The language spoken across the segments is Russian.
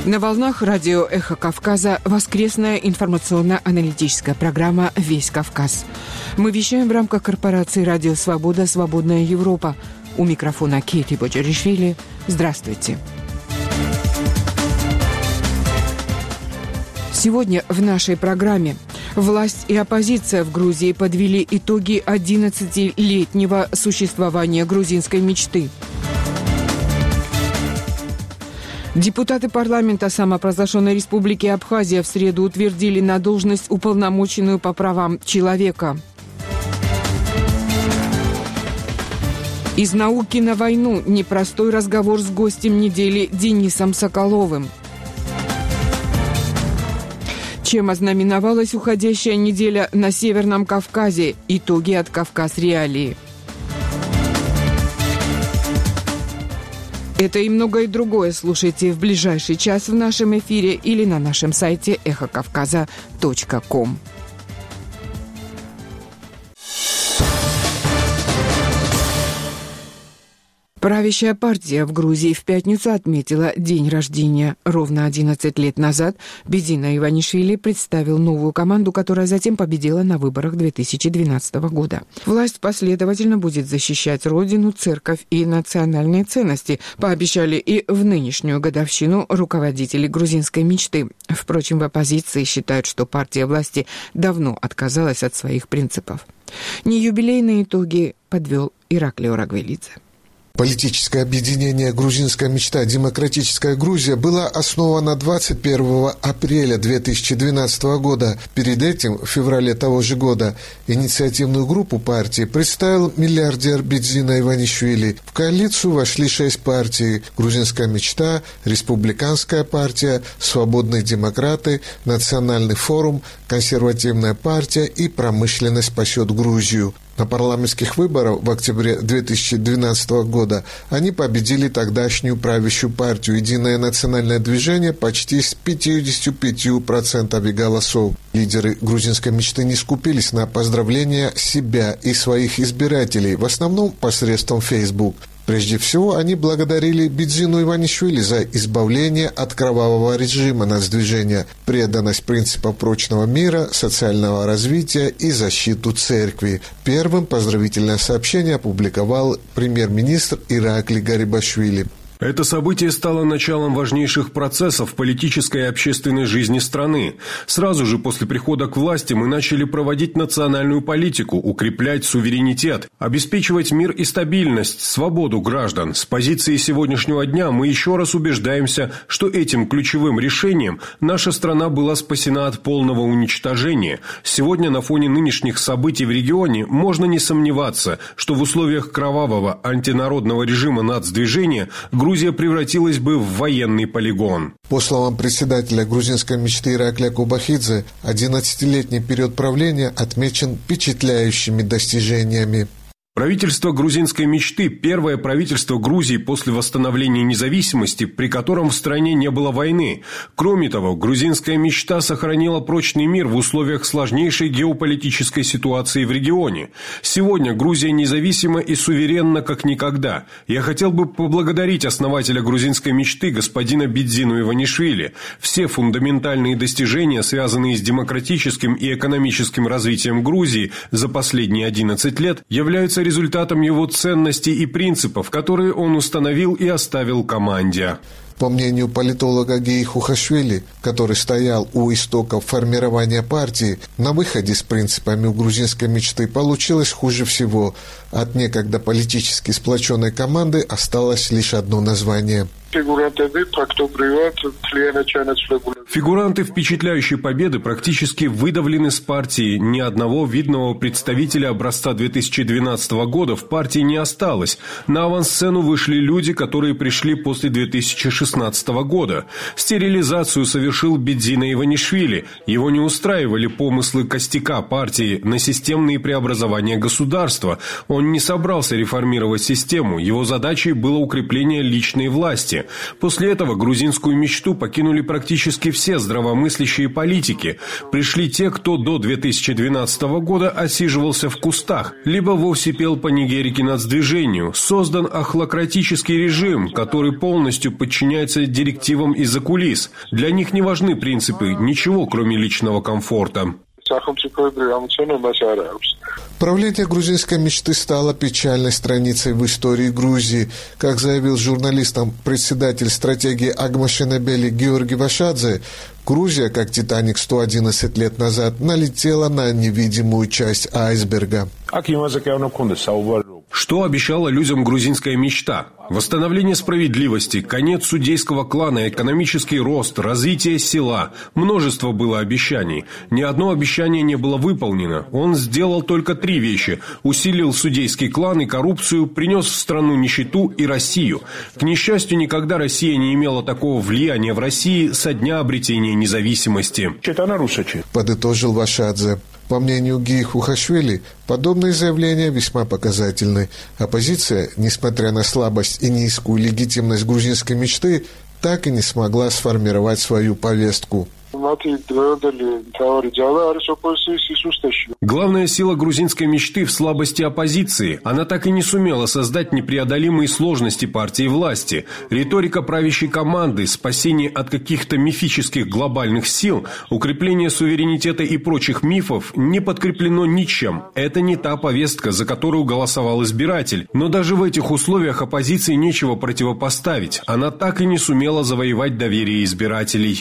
На волнах радио «Эхо Кавказа» воскресная информационно-аналитическая программа «Весь Кавказ». Мы вещаем в рамках корпорации «Радио Свобода. Свободная Европа». У микрофона Кейти Боджаришвили. Здравствуйте. Сегодня в нашей программе власть и оппозиция в Грузии подвели итоги 11-летнего существования грузинской мечты. Депутаты парламента самопровозглашенной республики Абхазия в среду утвердили на должность уполномоченную по правам человека. Из науки на войну. Непростой разговор с гостем недели Денисом Соколовым. Чем ознаменовалась уходящая неделя на Северном Кавказе? Итоги от «Кавказ Реалии». Это и многое другое слушайте в ближайший час в нашем эфире или на нашем сайте эхокавказа.ком. Правящая партия в Грузии в пятницу отметила день рождения. Ровно 11 лет назад Бедзина Иванишвили представил новую команду, которая затем победила на выборах 2012 года. Власть последовательно будет защищать родину, церковь и национальные ценности, пообещали и в нынешнюю годовщину руководители грузинской мечты. Впрочем, в оппозиции считают, что партия власти давно отказалась от своих принципов. Неюбилейные итоги подвел Ираклий Орагвелидзе. Политическое объединение «Грузинская мечта. Демократическая Грузия» было основано 21 апреля 2012 года. Перед этим, в феврале того же года, инициативную группу партии представил миллиардер Бедзина Иванишвили. В коалицию вошли 6 партий: «Грузинская мечта», «Республиканская партия», «Свободные демократы», «Национальный форум», «Консервативная партия» и «Промышленность спасет Грузию». На парламентских выборах в октябре 2012 года они победили тогдашнюю правящую партию «Единое национальное движение» почти с 55% голосов. Лидеры грузинской мечты не скупились на поздравления себя и своих избирателей, в основном посредством Facebook. Прежде всего, они благодарили Бедзину Иванишвили за избавление от кровавого режима нацдвижения, преданность принципам прочного мира, социального развития и защиту церкви. Первым поздравительное сообщение опубликовал премьер-министр Ираклий Гарибашвили. Это событие стало началом важнейших процессов в политической и общественной жизни страны. Сразу же после прихода к власти мы начали проводить национальную политику, укреплять суверенитет, обеспечивать мир и стабильность, свободу граждан. С позиции сегодняшнего дня мы еще раз убеждаемся, что этим ключевым решением наша страна была спасена от полного уничтожения. Сегодня на фоне нынешних событий в регионе можно не сомневаться, что в условиях кровавого антинародного режима нацдвижения Грузия превратилась бы в военный полигон. По словам председателя грузинской мечты Ираклия Кубахидзе, 11-летний период правления отмечен впечатляющими достижениями. Правительство грузинской мечты – первое правительство Грузии после восстановления независимости, при котором в стране не было войны. Кроме того, грузинская мечта сохранила прочный мир в условиях сложнейшей геополитической ситуации в регионе. Сегодня Грузия независима и суверенна как никогда. Я хотел бы поблагодарить основателя грузинской мечты господина Бедзину Иванишвили. Все фундаментальные достижения, связанные с демократическим и экономическим развитием Грузии за последние 11 лет, являются результатом его ценностей и принципов, которые он установил и оставил команде. По мнению политолога Геи Хухашвили, который стоял у истоков формирования партии, на выходе с принципами у грузинской мечты получилось хуже всего. От некогда политически сплоченной команды осталось лишь одно название. Фигуранты впечатляющей победы практически выдавлены с партии. Ни одного видного представителя образца 2012 года в партии не осталось. На авансцену вышли люди, которые пришли после 2016 года. Стерилизацию совершил Бедзина Иванишвили. Его не устраивали помыслы костяка партии на системные преобразования государства. Он не собрался реформировать систему. Его задачей было укрепление личной власти. После этого грузинскую мечту покинули практически все здравомыслящие политики. Пришли те, кто до 2012 года отсиживался в кустах, либо вовсе пел панигерики нацдвижению. Создан охлократический режим, который полностью подчиняется директивам из-за кулис. Для них не важны принципы, ничего, кроме личного комфорта. Правление грузинской мечты стало печальной страницей в истории Грузии. Как заявил журналистам председатель стратегии Агмашенебели Георгий Вашадзе, Грузия, как «Титаник» 111 лет назад, налетела на невидимую часть айсберга. Что обещала людям грузинская мечта? Восстановление справедливости, конец судейского клана, экономический рост, развитие села. Множество было обещаний. Ни одно обещание не было выполнено. Он сделал только 3 вещи. Усилил судейский клан и коррупцию, принес в страну нищету и Россию. К несчастью, никогда Россия не имела такого влияния в России со дня обретения независимости. Подытожил Вашадзе. По мнению Гии Хухашвили, подобные заявления весьма показательны. Оппозиция, несмотря на слабость и низкую легитимность грузинской мечты, так и не смогла сформировать свою повестку. Главная сила грузинской мечты в слабости оппозиции. Она так и не сумела создать непреодолимые сложности партии власти. Риторика правящей команды, спасение от каких-то мифических глобальных сил, укрепление суверенитета и прочих мифов не подкреплено ничем. Это не та повестка, за которую голосовал избиратель. Но даже в этих условиях оппозиции нечего противопоставить. Она так и не сумела завоевать доверие избирателей.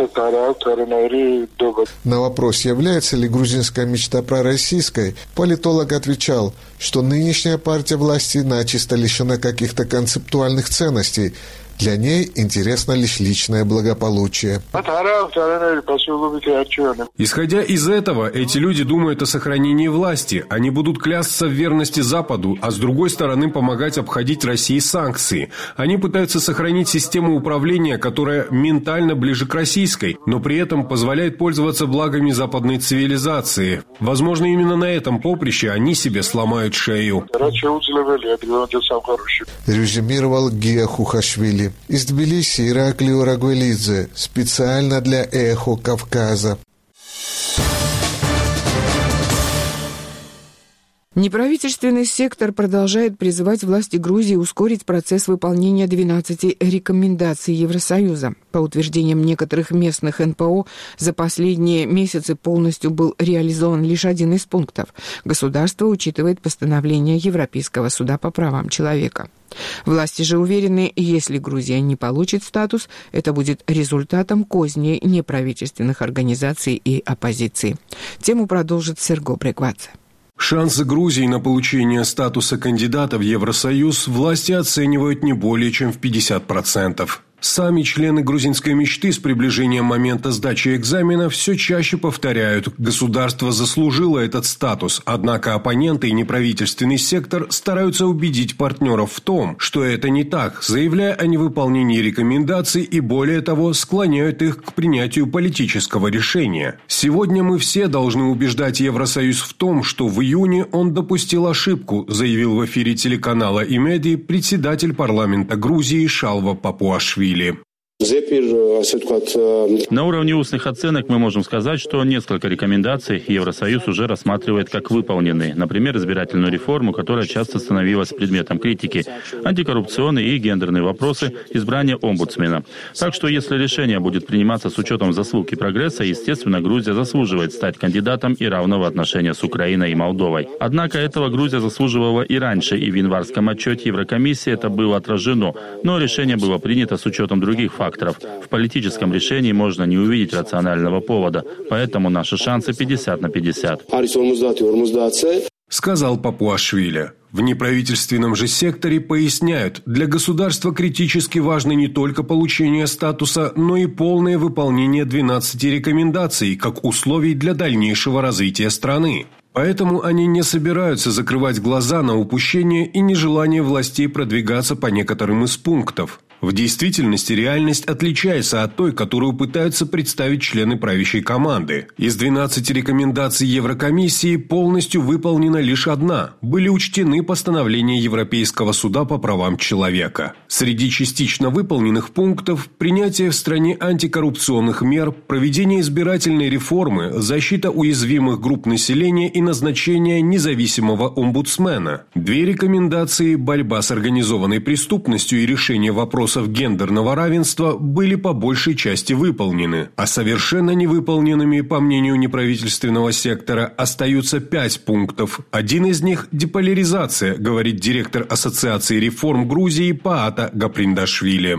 На вопрос, является ли грузинская мечта пророссийской, политолог отвечал, что нынешняя партия власти начисто лишена каких-то концептуальных ценностей. Для ней интересно лишь личное благополучие. Исходя из этого, эти люди думают о сохранении власти. Они будут клясться в верности Западу, а с другой стороны помогать обходить России санкции. Они пытаются сохранить систему управления, которая ментально ближе к российской, но при этом позволяет пользоваться благами западной цивилизации. Возможно, именно на этом поприще они себе сломают шею. Резюмировал Гия Хухашвили. Из Тбилиси Ираклий Рагуэлидзе. Специально для «Эхо Кавказа». Неправительственный сектор продолжает призывать власти Грузии ускорить процесс выполнения 12 рекомендаций Евросоюза. По утверждениям некоторых местных НПО, за последние месяцы полностью был реализован лишь один из пунктов. Государство учитывает постановление Европейского суда по правам человека. Власти же уверены, если Грузия не получит статус, это будет результатом козней неправительственных организаций и оппозиции. Тему продолжит Серго Бреквадзе. Шансы Грузии на получение статуса кандидата в Евросоюз власти оценивают не более чем в 50%. Сами члены грузинской мечты с приближением момента сдачи экзамена все чаще повторяют: государство заслужило этот статус, однако оппоненты и неправительственный сектор стараются убедить партнеров в том, что это не так, заявляя о невыполнении рекомендаций и, более того, склоняют их к принятию политического решения. Сегодня мы все должны убеждать Евросоюз в том, что в июне он допустил ошибку, заявил в эфире телеканала Имеди председатель парламента Грузии Шалва Папуашвили. На уровне устных оценок мы можем сказать, что несколько рекомендаций Евросоюз уже рассматривает как выполненные. Например, избирательную реформу, которая часто становилась предметом критики, антикоррупционные и гендерные вопросы, избрание омбудсмена. Так что если решение будет приниматься с учетом заслуг и прогресса, естественно, Грузия заслуживает стать кандидатом и равного отношения с Украиной и Молдовой. Однако этого Грузия заслуживала и раньше, и в январском отчете Еврокомиссии это было отражено, но решение было принято с учетом других факторов. В политическом решении можно не увидеть рационального повода, поэтому наши шансы 50 на 50. Сказал Папуашвили. В неправительственном же секторе поясняют, для государства критически важно не только получение статуса, но и полное выполнение 12 рекомендаций как условий для дальнейшего развития страны. Поэтому они не собираются закрывать глаза на упущение и нежелание властей продвигаться по некоторым из пунктов. В действительности реальность отличается от той, которую пытаются представить члены правящей команды. Из 12 рекомендаций Еврокомиссии полностью выполнена лишь одна. Были учтены постановления Европейского суда по правам человека. Среди частично выполненных пунктов – принятие в стране антикоррупционных мер, проведение избирательной реформы, защита уязвимых групп населения и назначение независимого омбудсмена. 2 рекомендации – борьба с организованной преступностью и решение вопросов гендерного равенства – были по большей части выполнены. А совершенно невыполненными, по мнению неправительственного сектора, остаются 5 пунктов. Один из них – деполяризация, говорит директор Ассоциации реформ Грузии Паата Гаприндашвили.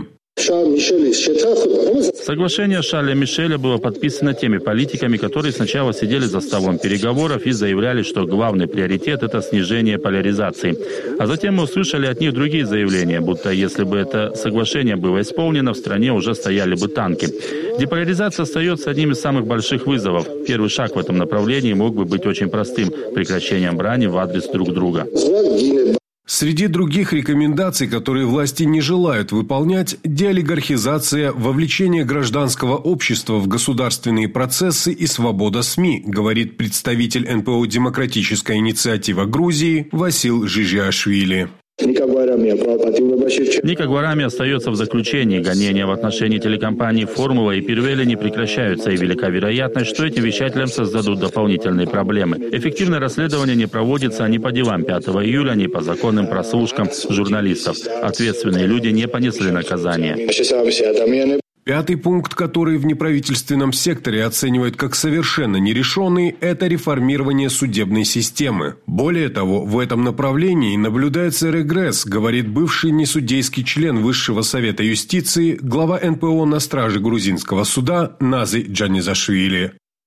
Соглашение Шарля Мишеля было подписано теми политиками, которые сначала сидели за столом переговоров и заявляли, что главный приоритет – это снижение поляризации. А затем мы услышали от них другие заявления, будто если бы это соглашение было исполнено, в стране уже стояли бы танки. Деполяризация остается одним из самых больших вызовов. Первый шаг в этом направлении мог бы быть очень простым – прекращением брани в адрес друг друга. Среди других рекомендаций, которые власти не желают выполнять, деолигархизация, вовлечение гражданского общества в государственные процессы и свобода СМИ, говорит представитель НПО «Демократическая инициатива Грузии» Васил Жижиашвили. Ника Гварами остается в заключении. Гонения в отношении телекомпаний «Формула» и «Пирвели» не прекращаются, и велика вероятность, что этим вещателям создадут дополнительные проблемы. Эффективное расследование не проводится ни по делам 5 июля, ни по законным прослушкам журналистов. Ответственные люди не понесли наказание. 5-й пункт, который в неправительственном секторе оценивают как совершенно нерешенный, это реформирование судебной системы. Более того, в этом направлении наблюдается регресс, говорит бывший несудейский член Высшего совета юстиции, глава НПО на страже грузинского суда Назы Джанизашвили.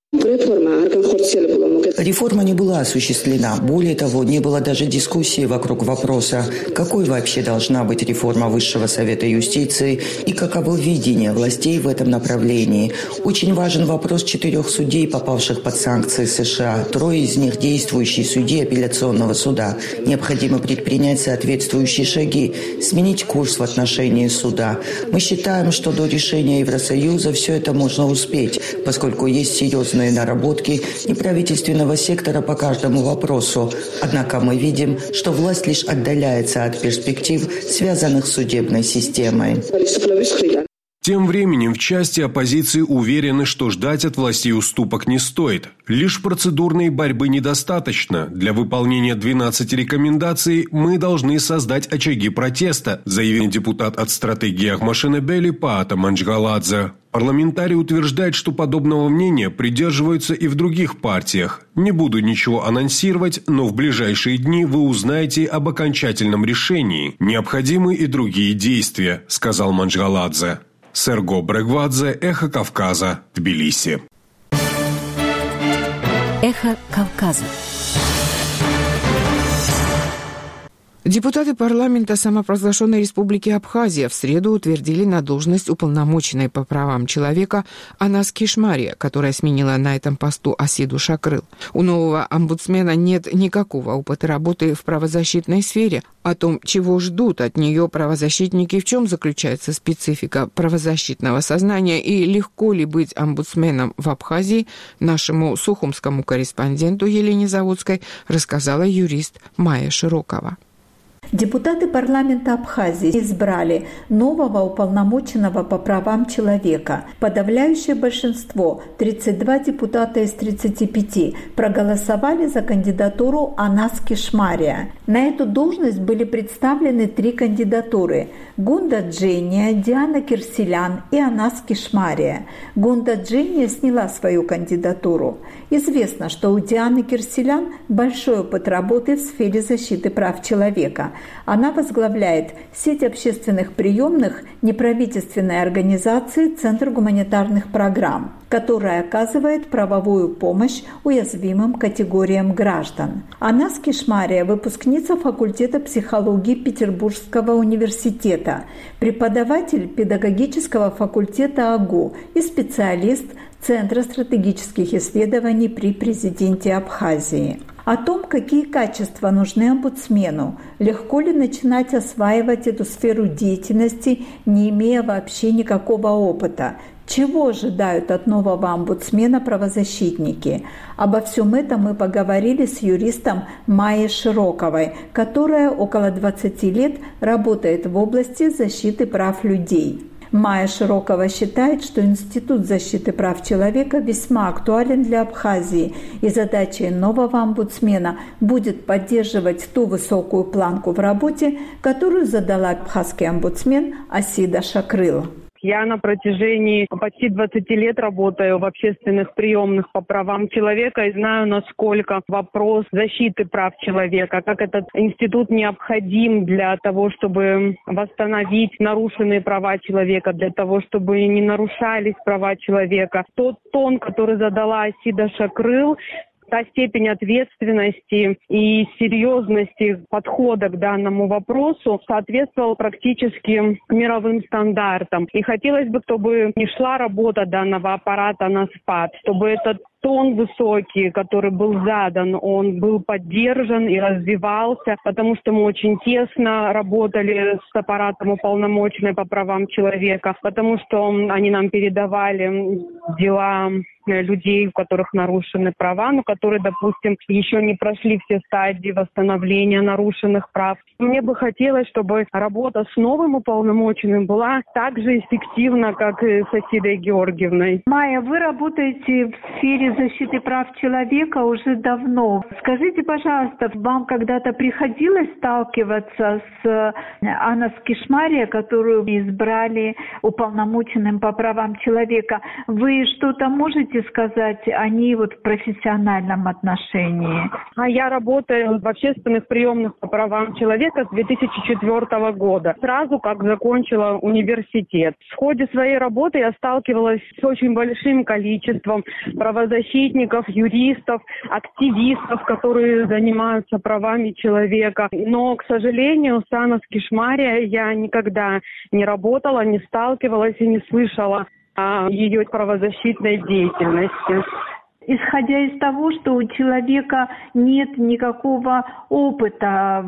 Реформа не была осуществлена. Более того, не было даже дискуссии вокруг вопроса, какой вообще должна быть реформа Высшего совета юстиции и каково видение властей в этом направлении. Очень важен вопрос 4 судей, попавших под санкции США. 3 из них действующие судьи апелляционного суда. Необходимо предпринять соответствующие шаги, сменить курс в отношении суда. Мы считаем, что до решения Евросоюза все это можно успеть, поскольку есть серьезные наработки неправительственного сектора по каждому вопросу. Однако мы видим, что власть лишь отдаляется от перспектив, связанных с судебной системой. Тем временем в части оппозиции уверены, что ждать от властей уступок не стоит. Лишь процедурной борьбы недостаточно. Для выполнения 12 рекомендаций мы должны создать очаги протеста, заявил депутат от стратегии Ахмашенебели Паата Манджгаладзе. Парламентарий утверждает, что подобного мнения придерживаются и в других партиях. Не буду ничего анонсировать, но в ближайшие дни вы узнаете об окончательном решении. Необходимы и другие действия, сказал Манджгаладзе. Серго Брегвадзе, Эхо Кавказа, Тбилиси. Эхо Кавказа. Депутаты парламента самопровозглашенной республики Абхазия в среду утвердили на должность уполномоченной по правам человека Анас Кишмария, которая сменила на этом посту Асиду Шакрыл. У нового омбудсмена нет никакого опыта работы в правозащитной сфере. О том, чего ждут от нее правозащитники, в чем заключается специфика правозащитного сознания и легко ли быть омбудсменом в Абхазии, нашему сухумскому корреспонденту Елене Заводской рассказала юрист Майя Широкова. Депутаты парламента Абхазии избрали нового уполномоченного по правам человека. Подавляющее большинство, 32 депутата из 35, проголосовали за кандидатуру Анас Кишмария. На эту должность были представлены 3 кандидатуры – Гунда Джения, Диана Кирсилян и Анас Кишмария. Гунда Джения сняла свою кандидатуру. Известно, что у Дианы Кирсилян большой опыт работы в сфере защиты прав человека. Она возглавляет сеть общественных приемных неправительственной организации «Центр гуманитарных программ», которая оказывает правовую помощь уязвимым категориям граждан. Анас Кишмария – выпускница факультета психологии Петербургского университета, преподаватель педагогического факультета АГУ и специалист Центра стратегических исследований при президенте Абхазии. О том, какие качества нужны омбудсмену, легко ли начинать осваивать эту сферу деятельности, не имея вообще никакого опыта. Чего ожидают от нового омбудсмена правозащитники? Обо всем этом мы поговорили с юристом Майей Широковой, которая около 20 лет работает в области защиты прав людей. Майя Широкова считает, что Институт защиты прав человека весьма актуален для Абхазии, и задачей нового омбудсмена будет поддерживать ту высокую планку в работе, которую задала абхазский омбудсмен Асида Шакрыл. Я на протяжении почти 20 лет работаю в общественных приемных по правам человека и знаю, насколько вопрос защиты прав человека, как этот институт необходим для того, чтобы восстановить нарушенные права человека, для того, чтобы не нарушались права человека. Тот тон, который задала Асида Шакрыл, та степень ответственности и серьезности подхода к данному вопросу соответствовал практически мировым стандартам. И хотелось бы, чтобы не шла работа данного аппарата на спад, чтобы этот тон высокий, который был задан, он был поддержан и развивался, потому что мы очень тесно работали с аппаратом уполномоченной по правам человека, потому что они нам передавали дела людей, у которых нарушены права, но которые, допустим, еще не прошли все стадии восстановления нарушенных прав. Мне бы хотелось, чтобы работа с новым уполномоченным была так же эффективна, как и с Асидой Георгиевной. Майя, вы работаете в сфере защиты прав человека уже давно. Скажите, пожалуйста, вам когда-то приходилось сталкиваться с Анас Кишмария, которую избрали уполномоченным по правам человека? Вы что-то можете сказать о ней в профессиональном отношении? Я работаю в общественных приемных по правам человека с 2004 года, сразу как закончила университет. В ходе своей работы я сталкивалась с очень большим количеством правозащитников, юристов, активистов, которые занимаются правами человека. Но, к сожалению, с Анас Кишмария я никогда не работала, не сталкивалась и не слышала о ее правозащитной деятельности. Исходя из того, что у человека нет никакого опыта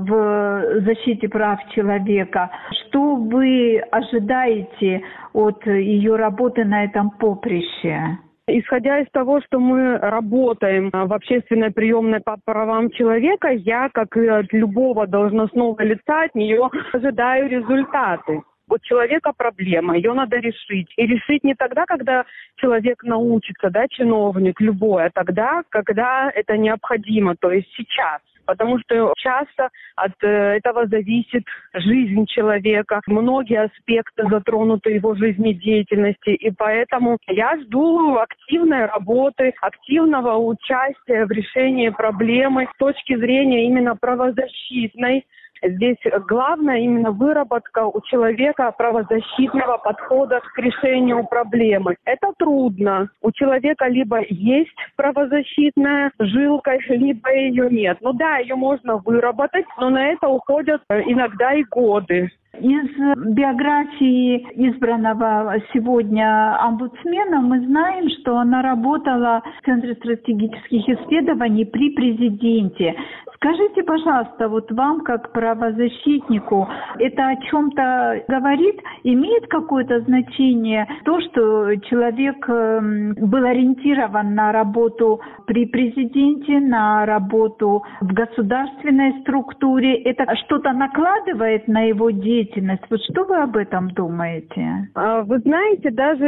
в защите прав человека, что вы ожидаете от ее работы на этом поприще? Исходя из того, что мы работаем в общественной приемной по правам человека, я, как и от любого должностного лица, от нее ожидаю результаты. У человека проблема, ее надо решить. И решить не тогда, когда человек научится, чиновник любой, а тогда, когда это необходимо, то есть сейчас. Потому что часто от этого зависит жизнь человека, многие аспекты затронуты его жизнедеятельности. И поэтому я жду активной работы, активного участия в решении проблемы с точки зрения именно правозащитной. Здесь главное именно выработка у человека правозащитного подхода к решению проблемы. Это трудно. У человека либо есть правозащитная жилка, либо ее нет. Ее можно выработать, но на это уходят иногда и годы. Из биографии избранного сегодня омбудсмена мы знаем, что она работала в Центре стратегических исследований при президенте. Скажите, пожалуйста, вам как правозащитнику это о чем-то говорит? Имеет какое-то значение то, что человек был ориентирован на работу при президенте, на работу в государственной структуре? Это что-то накладывает на его деятельность? Что вы об этом думаете? Вы знаете, даже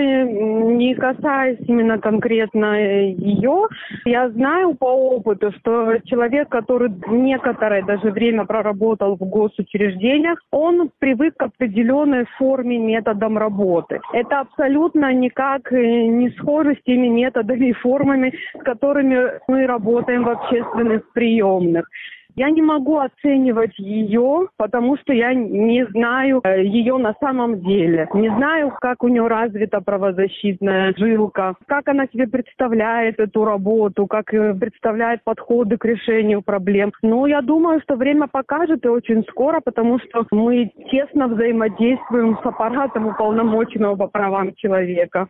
не касаясь именно конкретно ее, я знаю по опыту, что человек, который некоторое даже время проработал в госучреждениях, он привык к определенной форме, методам работы. Это абсолютно никак не схоже с теми методами и формами, с которыми мы работаем в общественных приемных. Я не могу оценивать ее, потому что я не знаю ее на самом деле. Не знаю, как у нее развита правозащитная жилка, как она себе представляет эту работу, как представляет подходы к решению проблем. Но я думаю, что время покажет и очень скоро, потому что мы тесно взаимодействуем с аппаратом уполномоченного по правам человека.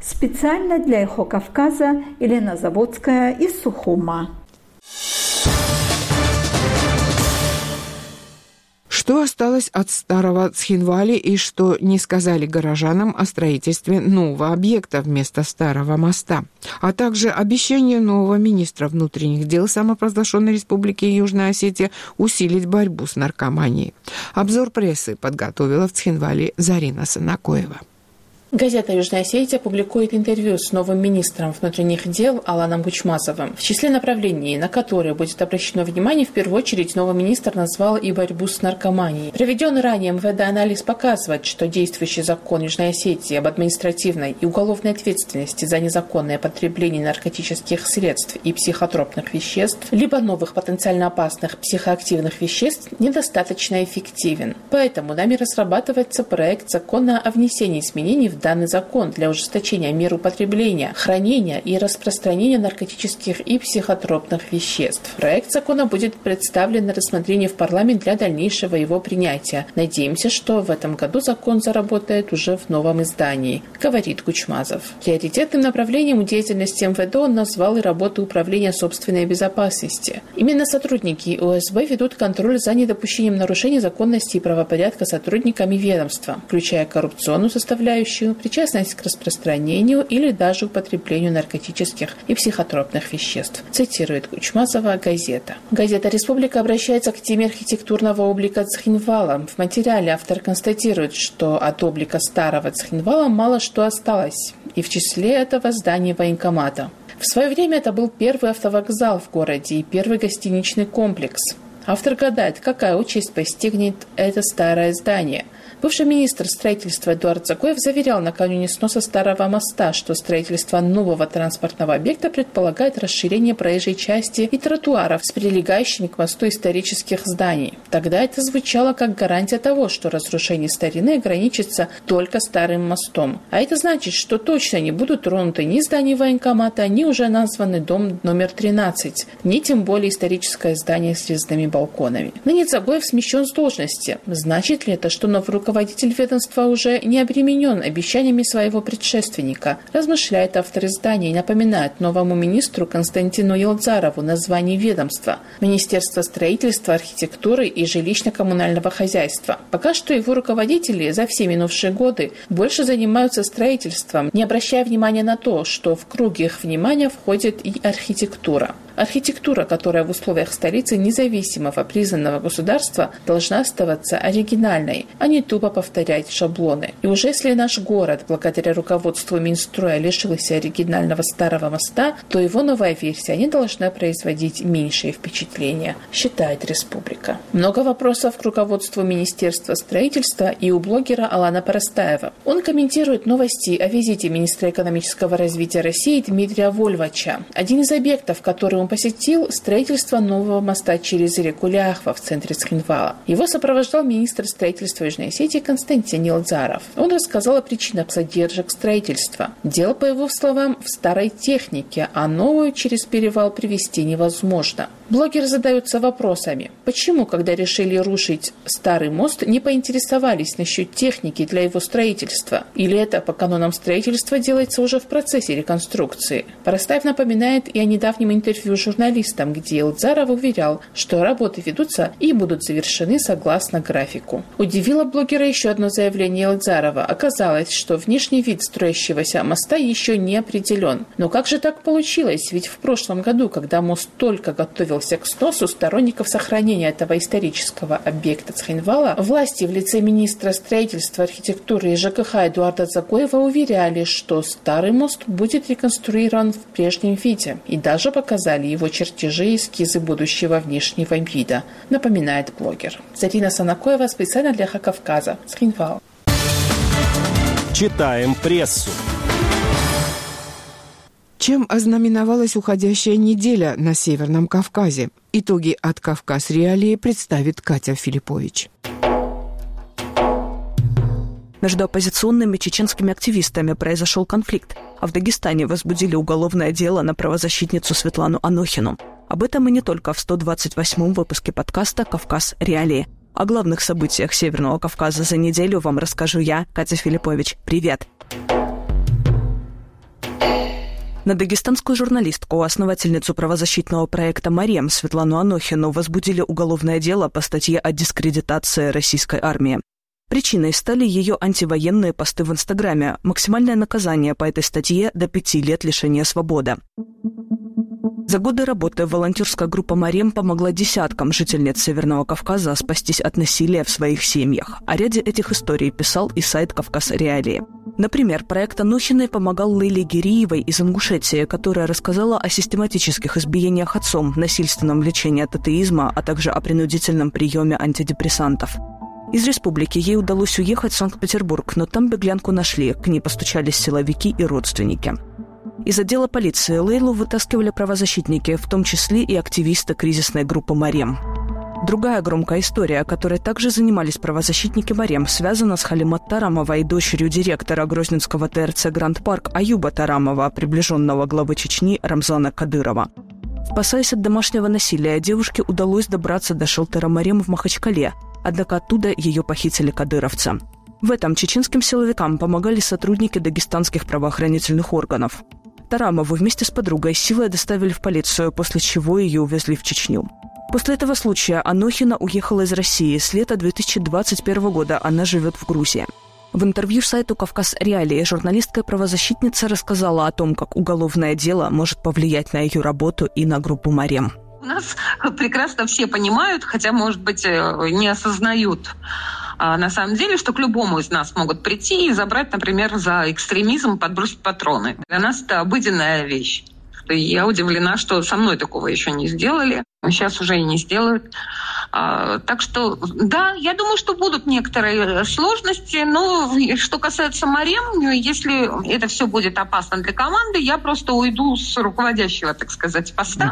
Специально для «Эхо Кавказа» Елена Заводская из Сухума. Что осталось от старого Цхинвали и что не сказали горожанам о строительстве нового объекта вместо старого моста, а также обещание нового министра внутренних дел самопровозглашенной Республики Южная Осетия усилить борьбу с наркоманией. Обзор прессы подготовила в Цхинвале Зарина Санакоева. Газета «Южная Осетия» публикует интервью с новым министром внутренних дел Аланом Кучмазовым. В числе направлений, на которые будет обращено внимание, в первую очередь новый министр назвал и борьбу с наркоманией. Проведенный ранее МВД-анализ показывает, что действующий закон Южной Осетии об административной и уголовной ответственности за незаконное потребление наркотических средств и психотропных веществ, либо новых потенциально опасных психоактивных веществ, недостаточно эффективен. Поэтому нами разрабатывается проект закона о внесении изменений в данный закон для ужесточения мер употребления, хранения и распространения наркотических и психотропных веществ. Проект закона будет представлен на рассмотрение в парламент для дальнейшего его принятия. Надеемся, что в этом году закон заработает уже в новом издании, говорит Кучмазов. Приоритетным направлением деятельности МВД он назвал и работу управления собственной безопасности. Именно сотрудники УСБ ведут контроль за недопущением нарушений законности и правопорядка сотрудниками ведомства, включая коррупционную составляющую, причастность к распространению или даже употреблению наркотических и психотропных веществ, цитирует Кучмазова газета. Газета «Республика» обращается к теме архитектурного облика Цхинвала. В материале автор констатирует, что от облика старого Цхинвала мало что осталось, и в числе этого здание военкомата. В свое время это был первый автовокзал в городе и первый гостиничный комплекс. Автор гадает, какая участь постигнет это старое здание. Бывший министр строительства Эдуард Загоев заверял накануне сноса старого моста, что строительство нового транспортного объекта предполагает расширение проезжей части и тротуаров с прилегающими к мосту исторических зданий. Тогда это звучало как гарантия того, что разрушение старины ограничится только старым мостом. А это значит, что точно не будут тронуты ни здания военкомата, ни уже названный дом номер 13, ни тем более историческое здание с резными балконами. Ныне Загоев смещен с должности. Значит ли это, что новый руководитель ведомства уже не обременен обещаниями своего предшественника, размышляет автор издания и напоминает новому министру Константину Елдзарову название ведомства – Министерство строительства, архитектуры и жилищно-коммунального хозяйства. Пока что его руководители за все минувшие годы больше занимаются строительством, не обращая внимания на то, что в круг их внимания входит и архитектура. Архитектура, которая в условиях столицы независимого признанного государства должна оставаться оригинальной, а не тупо повторять шаблоны. И уже если наш город, благодаря руководству Минстроя, лишился оригинального старого моста, то его новая версия не должна производить меньшее впечатление, считает Республика. Много вопросов к руководству Министерства строительства и у блогера Алана Парастаева. Он комментирует новости о визите министра экономического развития России Дмитрия Вольвача. Один из объектов, который он посетил, строительство нового моста через реку Ляхва в центре Цхинвала. Его сопровождал министр строительства Южной Осетии Константин Елдзаров. Он рассказал о причинах задержек строительства. Дело, по его словам, в старой технике, а новую через перевал привезти невозможно. Блогер задается вопросами, почему, когда решили рушить старый мост, не поинтересовались насчет техники для его строительства? Или это по канонам строительства делается уже в процессе реконструкции? Парастаев напоминает и о недавнем интервью с журналистам, где Елдзаров уверял, что работы ведутся и будут завершены согласно графику. Удивило блогера еще одно заявление Елдзарова. Оказалось, что внешний вид строящегося моста еще не определен. Но как же так получилось? Ведь в прошлом году, когда мост только готовился к сносу, сторонников сохранения этого исторического объекта Цхинвала, власти в лице министра строительства, архитектуры и ЖКХ Эдуарда Загоева уверяли, что старый мост будет реконструирован в прежнем виде, и даже показали его чертежи и эскизы будущего внешнего вида, напоминает блогер. Зарина Санакоева специально для Хакавказа, Цхинвал. Читаем прессу. Чем ознаменовалась уходящая неделя на Северном Кавказе? Итоги от «Кавказ Реалии» представит Катя Филиппович. Между оппозиционными чеченскими активистами произошел конфликт, а в Дагестане возбудили уголовное дело на правозащитницу Светлану Анохину. Об этом и не только в 128-м выпуске подкаста «Кавказ Реалии». О главных событиях Северного Кавказа за неделю вам расскажу я, Катя Филиппович. Привет! На дагестанскую журналистку, основательницу правозащитного проекта «Марем» Светлану Анохину возбудили уголовное дело по статье о дискредитации российской армии. Причиной стали ее антивоенные посты в Инстаграме. Максимальное наказание по этой статье – до 5 лет лишения свободы. За годы работы волонтерская группа «Марем» помогла десяткам жительниц Северного Кавказа спастись от насилия в своих семьях. О ряде этих историй писал и сайт «Кавказ Реалии». Например, проект Анохиной помогал Лейле Гириевой из Ингушетии, которая рассказала о систематических избиениях отцом, насильственном лечении от атеизма, а также о принудительном приеме антидепрессантов. Из республики ей удалось уехать в Санкт-Петербург, но там беглянку нашли, к ней постучались силовики и родственники. Из отдела полиции Лейлу вытаскивали правозащитники, в том числе и активисты кризисной группы «Марем». Другая громкая история, которой также занимались правозащитники «Марем», связана с Халимат Тарамовой, дочерью директора Грозненского ТРЦ «Гранд Парк» Аюба Тарамова, приближенного главы Чечни Рамзана Кадырова. Спасаясь от домашнего насилия, девушке удалось добраться до шелтера «Марем» в Махачкале, однако оттуда ее похитили кадыровцы. В этом чеченским силовикам помогали сотрудники дагестанских правоохранительных органов. Тарамову вместе с подругой силой доставили в полицию, после чего ее увезли в Чечню. После этого случая Анохина уехала из России. С лета 2021 года она живет в Грузии. В интервью сайту «Кавказ Реалии» журналистка и правозащитница рассказала о том, как уголовное дело может повлиять на ее работу и на группу «Марем». У нас прекрасно все понимают, хотя, может быть, не осознают, на самом деле, что к любому из нас могут прийти и забрать, например, за экстремизм, подбросить патроны. Для нас это обыденная вещь. Я удивлена, что со мной такого еще не сделали. Сейчас уже и не сделают. Так что, да, я думаю, что будут некоторые сложности. Но что касается «Марем», если это все будет опасно для команды, я просто уйду с руководящего, так сказать, поста.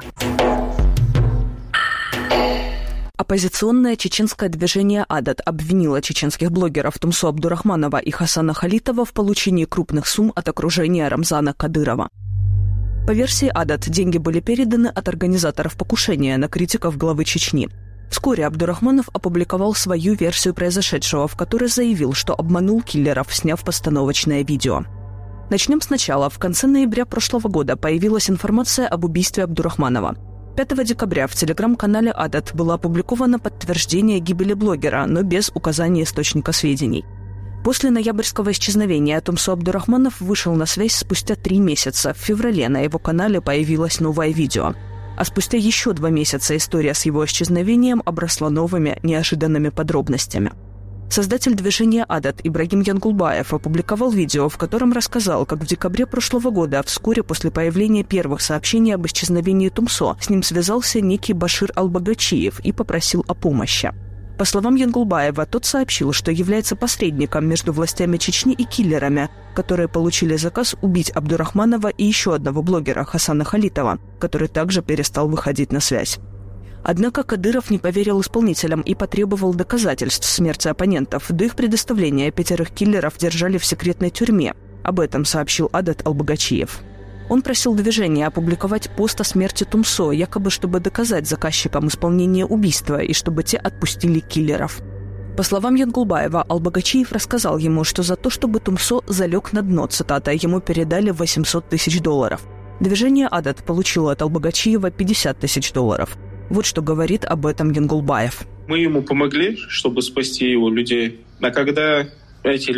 Оппозиционное чеченское движение «Адат» обвинило чеченских блогеров Тумсо Абдурахманова и Хасана Халитова в получении крупных сумм от окружения Рамзана Кадырова. По версии «Адат», деньги были переданы от организаторов покушения на критиков главы Чечни. Вскоре Абдурахманов опубликовал свою версию произошедшего, в которой заявил, что обманул киллеров, сняв постановочное видео. Начнем сначала. В конце ноября прошлого года появилась информация об убийстве Абдурахманова. 5 декабря в телеграм-канале «Адат» было опубликовано подтверждение гибели блогера, но без указания источника сведений. После ноябрьского исчезновения Тумсо Абдурахманов вышел на связь спустя 3 месяца. В феврале на его канале появилось новое видео. А спустя еще 2 месяца история с его исчезновением обросла новыми, неожиданными подробностями. Создатель движения «Адат» Ибрагим Янгулбаев опубликовал видео, в котором рассказал, как в декабре прошлого года, вскоре после появления первых сообщений об исчезновении Тумсо, с ним связался некий Башир Албагачиев и попросил о помощи. По словам Янгулбаева, тот сообщил, что является посредником между властями Чечни и киллерами, которые получили заказ убить Абдурахманова и еще одного блогера Хасана Халитова, который также перестал выходить на связь. Однако Кадыров не поверил исполнителям и потребовал доказательств смерти оппонентов. До их предоставления 5 киллеров держали в секретной тюрьме. Об этом сообщил Адат Албагачиев. Он просил движение опубликовать пост о смерти Тумсо, якобы чтобы доказать заказчикам исполнение убийства и чтобы те отпустили киллеров. По словам Янгулбаева, Албагачиев рассказал ему, что за то, чтобы Тумсо залег на дно, цитата, ему передали $800 тысяч. Движение «Адат» получило от Албагачиева $50 тысяч. Вот что говорит об этом Янгулбаев. Мы ему помогли, чтобы спасти его людей. А когда этих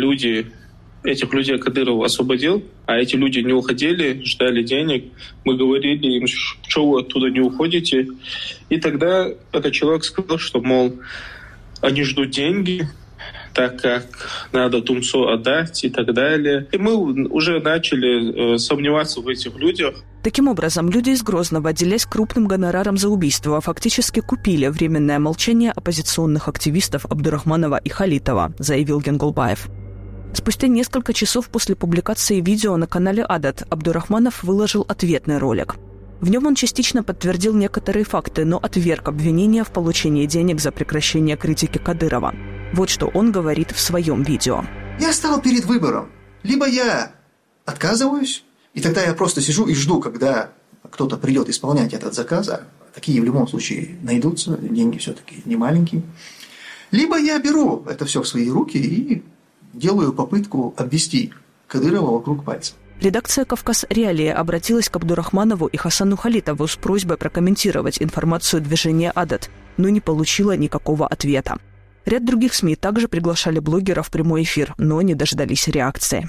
людей Кадыров освободил, а эти люди не уходили, ждали денег, мы говорили им, что вы оттуда не уходите. И тогда этот человек сказал, что, мол, они ждут деньги, так как надо Тумсо отдать и так далее. И мы уже начали сомневаться в этих людях. Таким образом, люди из Грозного, делясь крупным гонораром за убийство, фактически купили временное молчание оппозиционных активистов Абдурахманова и Халитова, заявил Янгулбаев. Спустя несколько часов после публикации видео на канале «Адат» Абдурахманов выложил ответный ролик. В нем он частично подтвердил некоторые факты, но отверг обвинения в получении денег за прекращение критики Кадырова. Вот что он говорит в своем видео. Я стал перед выбором. Либо я отказываюсь, и тогда я просто сижу и жду, когда кто-то придет исполнять этот заказ. А такие в любом случае найдутся, деньги все-таки не маленькие. Либо я беру это все в свои руки и делаю попытку обвести Кадырова вокруг пальца. Редакция «Кавказ Реалии» обратилась к Абдурахманову и Хасану Халитову с просьбой прокомментировать информацию движения «Адат», но не получила никакого ответа. Ряд других СМИ также приглашали блогеров в прямой эфир, но не дождались реакции.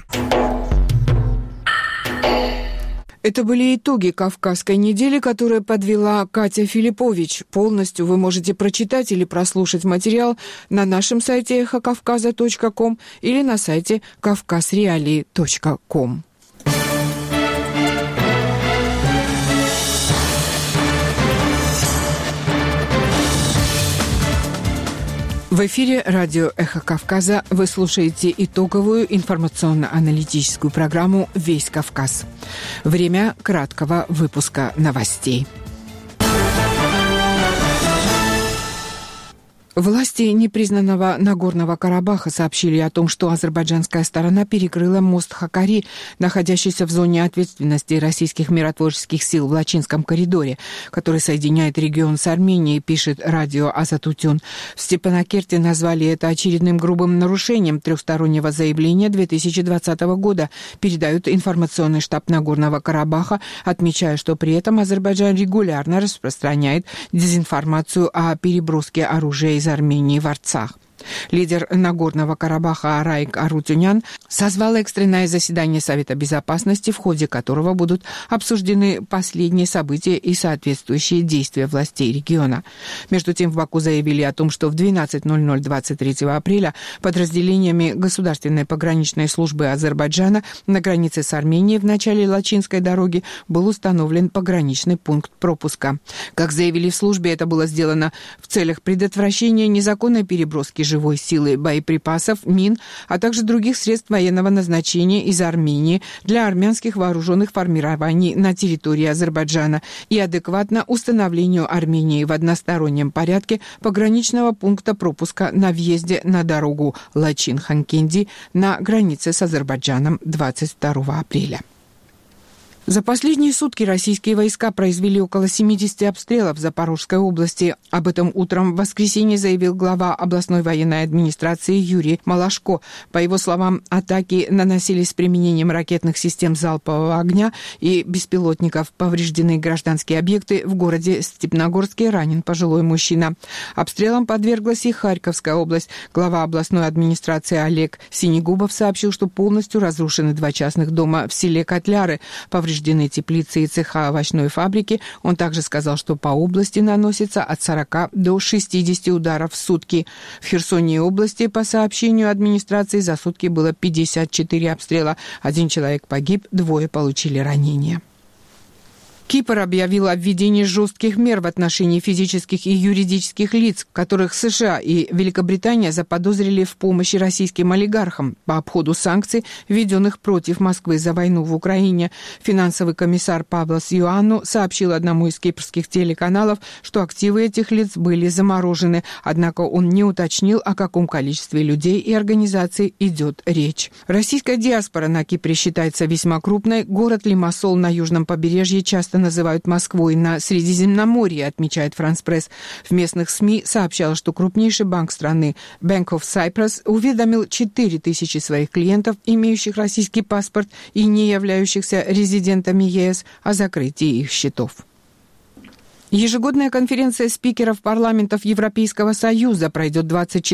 Это были итоги «Кавказской недели», которые подвела Катя Филиппович. Полностью вы можете прочитать или прослушать материал на нашем сайте эхокавказа.ком или на сайте kavkazrealii.com. В эфире радио «Эхо Кавказа» вы слушаете итоговую информационно-аналитическую программу «Весь Кавказ». Время краткого выпуска новостей. Власти непризнанного Нагорного Карабаха сообщили о том, что азербайджанская сторона перекрыла мост Хакари, находящийся в зоне ответственности российских миротворческих сил в Лачинском коридоре, который соединяет регион с Арменией, пишет радио Азатутюн. В Степанакерте назвали это очередным грубым нарушением трехстороннего заявления 2020 года, передают информационный штаб Нагорного Карабаха, отмечая, что при этом Азербайджан регулярно распространяет дезинформацию о переброске оружия из Армении в Арцах. Лидер Нагорного Карабаха Раик Арутюнян созвал экстренное заседание Совета Безопасности, в ходе которого будут обсуждены последние события и соответствующие действия властей региона. Между тем, в Баку заявили о том, что в 12:00 23 апреля подразделениями Государственной пограничной службы Азербайджана на границе с Арменией в начале Лачинской дороги был установлен пограничный пункт пропуска. Как заявили в службе, это было сделано в целях предотвращения незаконной переброски живой силы, боеприпасов, мин, а также других средств военного назначения из Армении для армянских вооруженных формирований на территории Азербайджана и адекватно установлению Армении в одностороннем порядке пограничного пункта пропуска на въезде на дорогу Лачин-Ханкенди на границе с Азербайджаном 22 апреля. За последние сутки российские войска произвели около 70 обстрелов в Запорожской области. Об этом утром в воскресенье заявил глава областной военной администрации Юрий Малашко. По его словам, атаки наносились с применением ракетных систем залпового огня и беспилотников. Повреждены гражданские объекты. В городе Степногорске ранен пожилой мужчина. Обстрелам подверглась и Харьковская область. Глава областной администрации Олег Синегубов сообщил, что полностью разрушены 2 частных дома в селе Котляры. Повреждены теплицы и цеха овощной фабрики. Он также сказал, что по области наносится от 40 до 60 ударов в сутки. В Херсонной области, по сообщению администрации, за сутки было 54 обстрела. 1 человек погиб, 2 получили ранения. Кипр объявил о введении жестких мер в отношении физических и юридических лиц, которых США и Великобритания заподозрили в помощи российским олигархам по обходу санкций, введенных против Москвы за войну в Украине. Финансовый комиссар Павлос Иоанну сообщил одному из кипрских телеканалов, что активы этих лиц были заморожены, однако он не уточнил, о каком количестве людей и организаций идет речь. Российская диаспора на Кипре считается весьма крупной. Город Лимассол на южном побережье часто называют Москвой на Средиземноморье, отмечает France Press. В местных СМИ сообщалось, что крупнейший банк страны Bank of Cyprus уведомил 4000 своих клиентов, имеющих российский паспорт и не являющихся резидентами ЕС, о закрытии их счетов. Ежегодная конференция спикеров парламентов Европейского Союза пройдет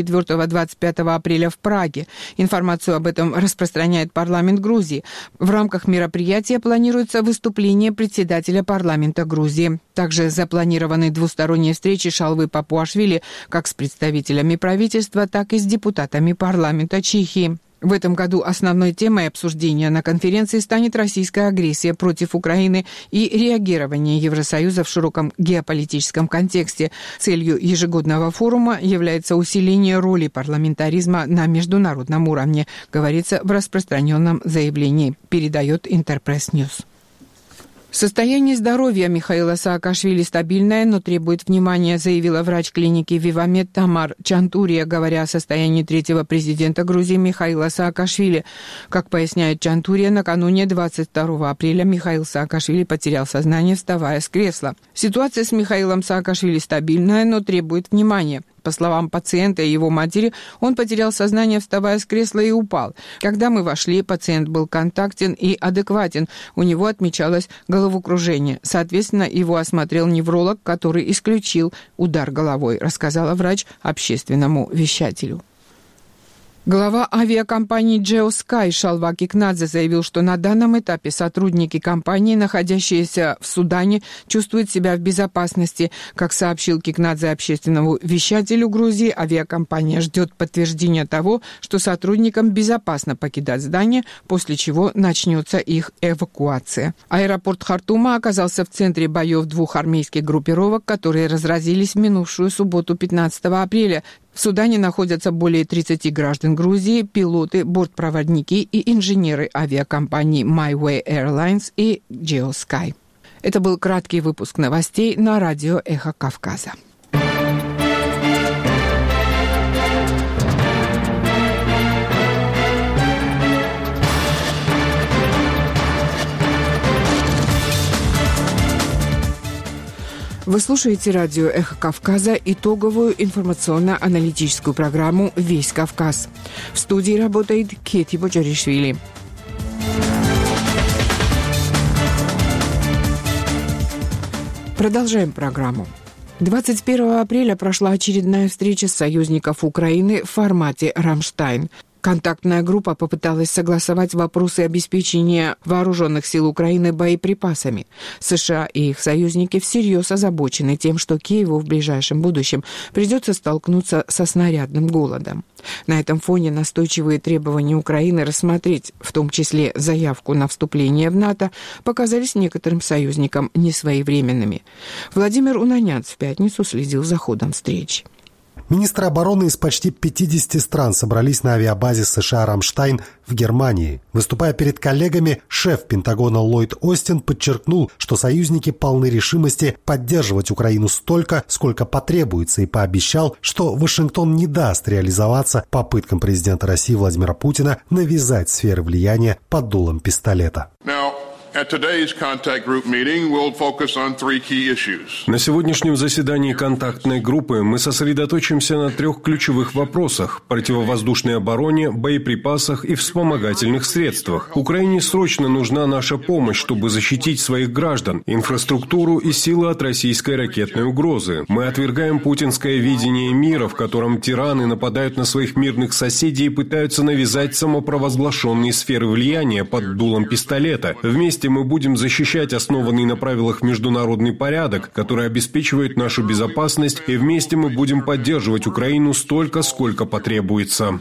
24-25 апреля в Праге. Информацию об этом распространяет парламент Грузии. В рамках мероприятия планируется выступление председателя парламента Грузии. Также запланированы двусторонние встречи Шалвы Папуашвили как с представителями правительства, так и с депутатами парламента Чехии. В этом году основной темой обсуждения на конференции станет российская агрессия против Украины и реагирование Евросоюза в широком геополитическом контексте. Целью ежегодного форума является усиление роли парламентаризма на международном уровне, говорится в распространенном заявлении, передает Интерпресс Ньюс. Состояние здоровья Михаила Саакашвили стабильное, но требует внимания, заявила врач клиники «Вивамед» Тамар Чантурия, говоря о состоянии 3-го президента Грузии Михаила Саакашвили. Как поясняет Чантурия, накануне 22 апреля Михаил Саакашвили потерял сознание, вставая с кресла. Ситуация с Михаилом Саакашвили стабильная, но требует внимания. По словам пациента и его матери, он потерял сознание, вставая с кресла, и упал. Когда мы вошли, пациент был контактен и адекватен. У него отмечалось головокружение. Соответственно, его осмотрел невролог, который исключил удар головой, рассказала врач общественному вещателю. Глава авиакомпании GeoSky Шалва Кикнадзе заявил, что на данном этапе сотрудники компании, находящиеся в Судане, чувствуют себя в безопасности. Как сообщил Кикнадзе общественному вещателю Грузии, авиакомпания ждет подтверждения того, что сотрудникам безопасно покидать здание, после чего начнется их эвакуация. Аэропорт Хартума оказался в центре боев двух армейских группировок, которые разразились в минувшую субботу 15 апреля. В Судане находятся более 30 граждан Грузии, пилоты, бортпроводники и инженеры авиакомпаний MyWay Airlines и GeoSky. Это был краткий выпуск новостей на радио «Эхо Кавказа». Вы слушаете радио «Эхо Кавказа», итоговую информационно-аналитическую программу «Весь Кавказ». В студии работает Кети Боджаришвили. Продолжаем программу. 21 апреля прошла очередная встреча союзников Украины в формате «Рамштайн». Контактная группа попыталась согласовать вопросы обеспечения вооруженных сил Украины боеприпасами. США и их союзники всерьез озабочены тем, что Киеву в ближайшем будущем придется столкнуться со снарядным голодом. На этом фоне настойчивые требования Украины рассмотреть, в том числе заявку на вступление в НАТО, показались некоторым союзникам несвоевременными. Владимир Унанянц в пятницу следил за ходом встречи. Министры обороны из почти 50 стран собрались на авиабазе США «Рамштайн» в Германии. Выступая перед коллегами, шеф Пентагона Ллойд Остин подчеркнул, что союзники полны решимости поддерживать Украину столько, сколько потребуется, и пообещал, что Вашингтон не даст реализоваться попыткам президента России Владимира Путина навязать сферы влияния под дулом пистолета. На сегодняшнем заседании контактной группы мы сосредоточимся на 3 ключевых вопросах – противовоздушной обороне, боеприпасах и вспомогательных средствах. Украине срочно нужна наша помощь, чтобы защитить своих граждан, инфраструктуру и силы от российской ракетной угрозы. Мы отвергаем путинское видение мира, в котором тираны нападают на своих мирных соседей и пытаются навязать самопровозглашенные сферы влияния под дулом пистолета. Вместе мы будем защищать основанный на правилах международный порядок, который обеспечивает нашу безопасность, и вместе мы будем поддерживать Украину столько, сколько потребуется.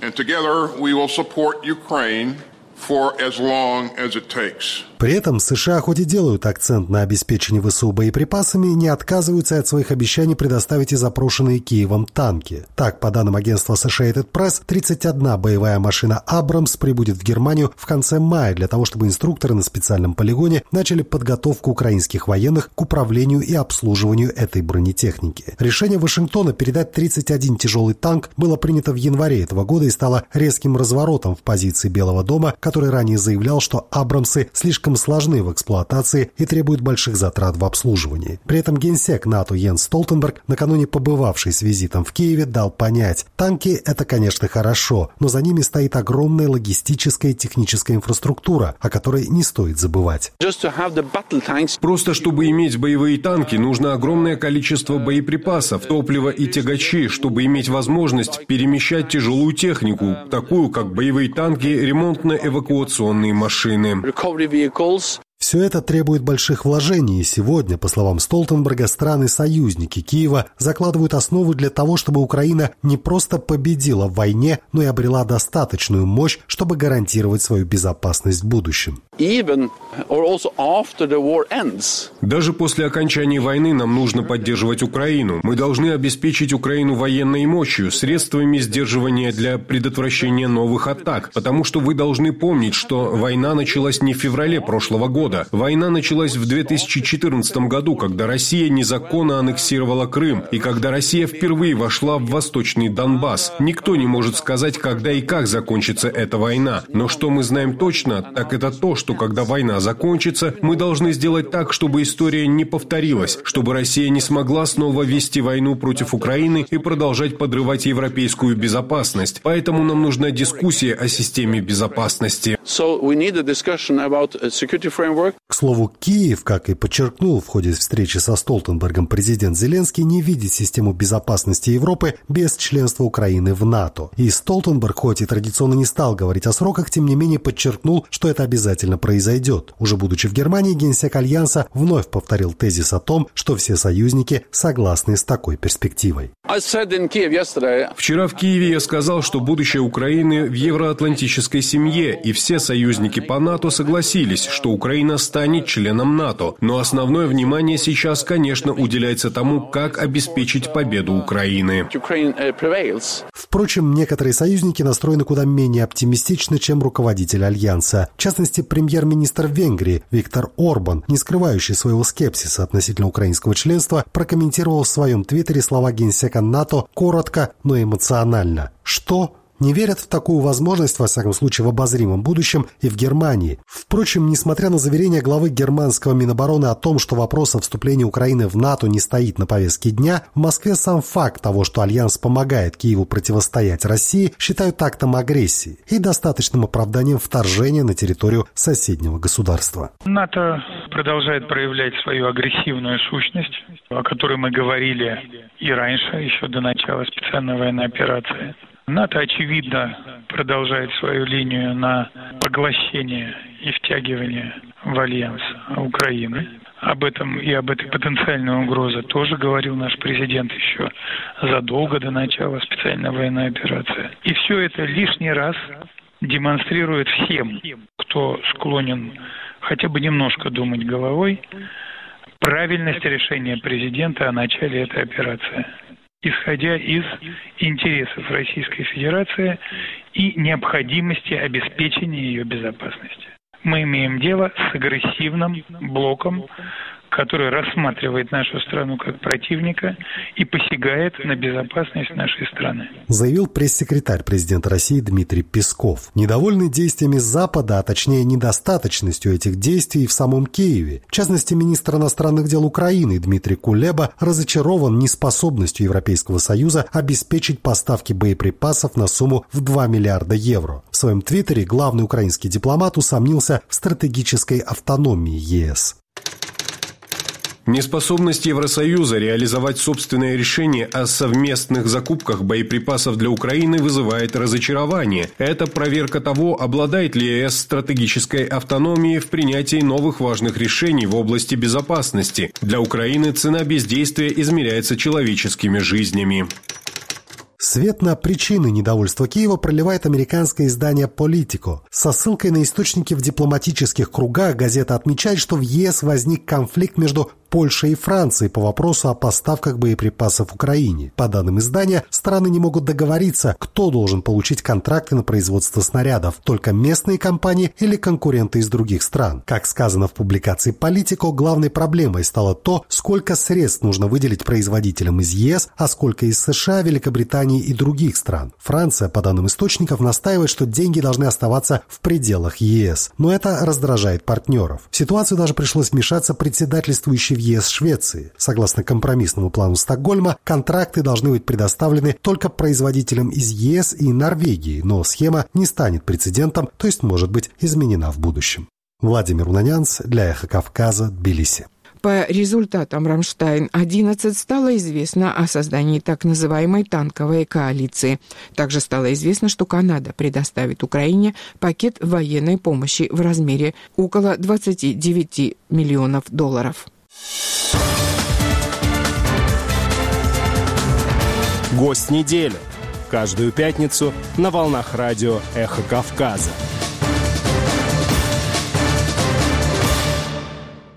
При этом США хоть и делают акцент на обеспечении ВСУ боеприпасами, не отказываются от своих обещаний предоставить и запрошенные Киевом танки. Так, по данным агентства Associated Press, 31 боевая машина «Абрамс» прибудет в Германию в конце мая для того, чтобы инструкторы на специальном полигоне начали подготовку украинских военных к управлению и обслуживанию этой бронетехники. Решение Вашингтона передать 31 тяжелый танк было принято в январе этого года и стало резким разворотом в позиции Белого дома, который ранее заявлял, что «Абрамсы» слишком сложны в эксплуатации и требуют больших затрат в обслуживании. При этом генсек НАТО Йенс Столтенберг, накануне побывавший с визитом в Киеве, дал понять: танки – это, конечно, хорошо, но за ними стоит огромная логистическая и техническая инфраструктура, о которой не стоит забывать. Просто чтобы иметь боевые танки, нужно огромное количество боеприпасов, топлива и тягачи, чтобы иметь возможность перемещать тяжелую технику, такую как боевые танки, ремонтно-эвакуационные машины. Все это требует больших вложений, и сегодня, по словам Столтенберга, страны-союзники Киева закладывают основу для того, чтобы Украина не просто победила в войне, но и обрела достаточную мощь, чтобы гарантировать свою безопасность в будущем. Даже после окончания войны нам нужно поддерживать Украину. Мы должны обеспечить Украину военной мощью, средствами сдерживания для предотвращения новых атак, потому что вы должны помнить, что война началась не в феврале прошлого года. года. Война началась в 2014 году, когда Россия незаконно аннексировала Крым и когда Россия впервые вошла в Восточный Донбасс. Никто не может сказать, когда и как закончится эта война. Но что мы знаем точно, так это то, что когда война закончится, мы должны сделать так, чтобы история не повторилась, чтобы Россия не смогла снова вести войну против Украины и продолжать подрывать европейскую безопасность. Поэтому нам нужна дискуссия о системе безопасности. К слову, Киев, как и подчеркнул в ходе встречи со Столтенбергом президент Зеленский, не видит систему безопасности Европы без членства Украины в НАТО. И Столтенберг, хоть и традиционно не стал говорить о сроках, тем не менее подчеркнул, что это обязательно произойдет. Уже будучи в Германии, генсек Альянса вновь повторил тезис о том, что все союзники согласны с такой перспективой. Вчера в Киеве я сказал, что будущее Украины в евроатлантической семье, и все союзники по НАТО согласились, что Украина станет членом НАТО. Но основное внимание сейчас, конечно, уделяется тому, как обеспечить победу Украины. Впрочем, некоторые союзники настроены куда менее оптимистично, чем руководитель Альянса. В частности, премьер-министр Венгрии Виктор Орбан, не скрывающий своего скепсиса относительно украинского членства, прокомментировал в своем твиттере слова генсека НАТО коротко, но эмоционально. Что? Не верят в такую возможность, во всяком случае, в обозримом будущем и в Германии. Впрочем, несмотря на заверение главы германского Минобороны о том, что вопрос о вступлении Украины в НАТО не стоит на повестке дня, в Москве сам факт того, что Альянс помогает Киеву противостоять России, считают актом агрессии и достаточным оправданием вторжения на территорию соседнего государства. НАТО продолжает проявлять свою агрессивную сущность, о которой мы говорили и раньше, еще до начала специальной военной операции. НАТО, очевидно, продолжает свою линию на поглощение и втягивание в альянс Украины. Об этом и об этой потенциальной угрозе тоже говорил наш президент еще задолго до начала специальной военной операции. И все это лишний раз демонстрирует всем, кто склонен хотя бы немножко думать головой, правильность решения президента о начале этой операции, исходя из интересов Российской Федерации и необходимости обеспечения ее безопасности. Мы имеем дело с агрессивным блоком, который рассматривает нашу страну как противника и посягает на безопасность нашей страны. Заявил пресс-секретарь президента России Дмитрий Песков. Недовольный действиями Запада, а точнее недостаточностью этих действий в самом Киеве. В частности, министр иностранных дел Украины Дмитрий Кулеба разочарован неспособностью Европейского Союза обеспечить поставки боеприпасов на сумму в 2 миллиарда евро. В своем твиттере главный украинский дипломат усомнился в стратегической автономии ЕС. Неспособность Евросоюза реализовать собственное решение о совместных закупках боеприпасов для Украины вызывает разочарование. Это проверка того, обладает ли ЕС стратегической автономией в принятии новых важных решений в области безопасности. Для Украины цена бездействия измеряется человеческими жизнями. Свет на причины недовольства Киева проливает американское издание «Политико». Со ссылкой на источники в дипломатических кругах газета отмечает, что в ЕС возник конфликт между Польшей и Францией по вопросу о поставках боеприпасов Украине. По данным издания, страны не могут договориться, кто должен получить контракты на производство снарядов, только местные компании или конкуренты из других стран. Как сказано в публикации «Политико», главной проблемой стало то, сколько средств нужно выделить производителям из ЕС, а сколько из США, Великобритании и других стран. Франция, по данным источников, настаивает, что деньги должны оставаться в пределах ЕС. Но это раздражает партнеров. В ситуацию даже пришлось вмешаться председательствующей в ЕС Швеции. Согласно компромиссному плану Стокгольма, контракты должны быть предоставлены только производителям из ЕС и Норвегии, но схема не станет прецедентом, то есть может быть изменена в будущем. Владимир Унанянц для «Эхо Кавказа», Тбилиси. По результатам «Рамштайн-11» стало известно о создании так называемой танковой коалиции. Также стало известно, что Канада предоставит Украине пакет военной помощи в размере около $29 миллионов. Гость недели. Каждую пятницу на волнах радио «Эхо Кавказа».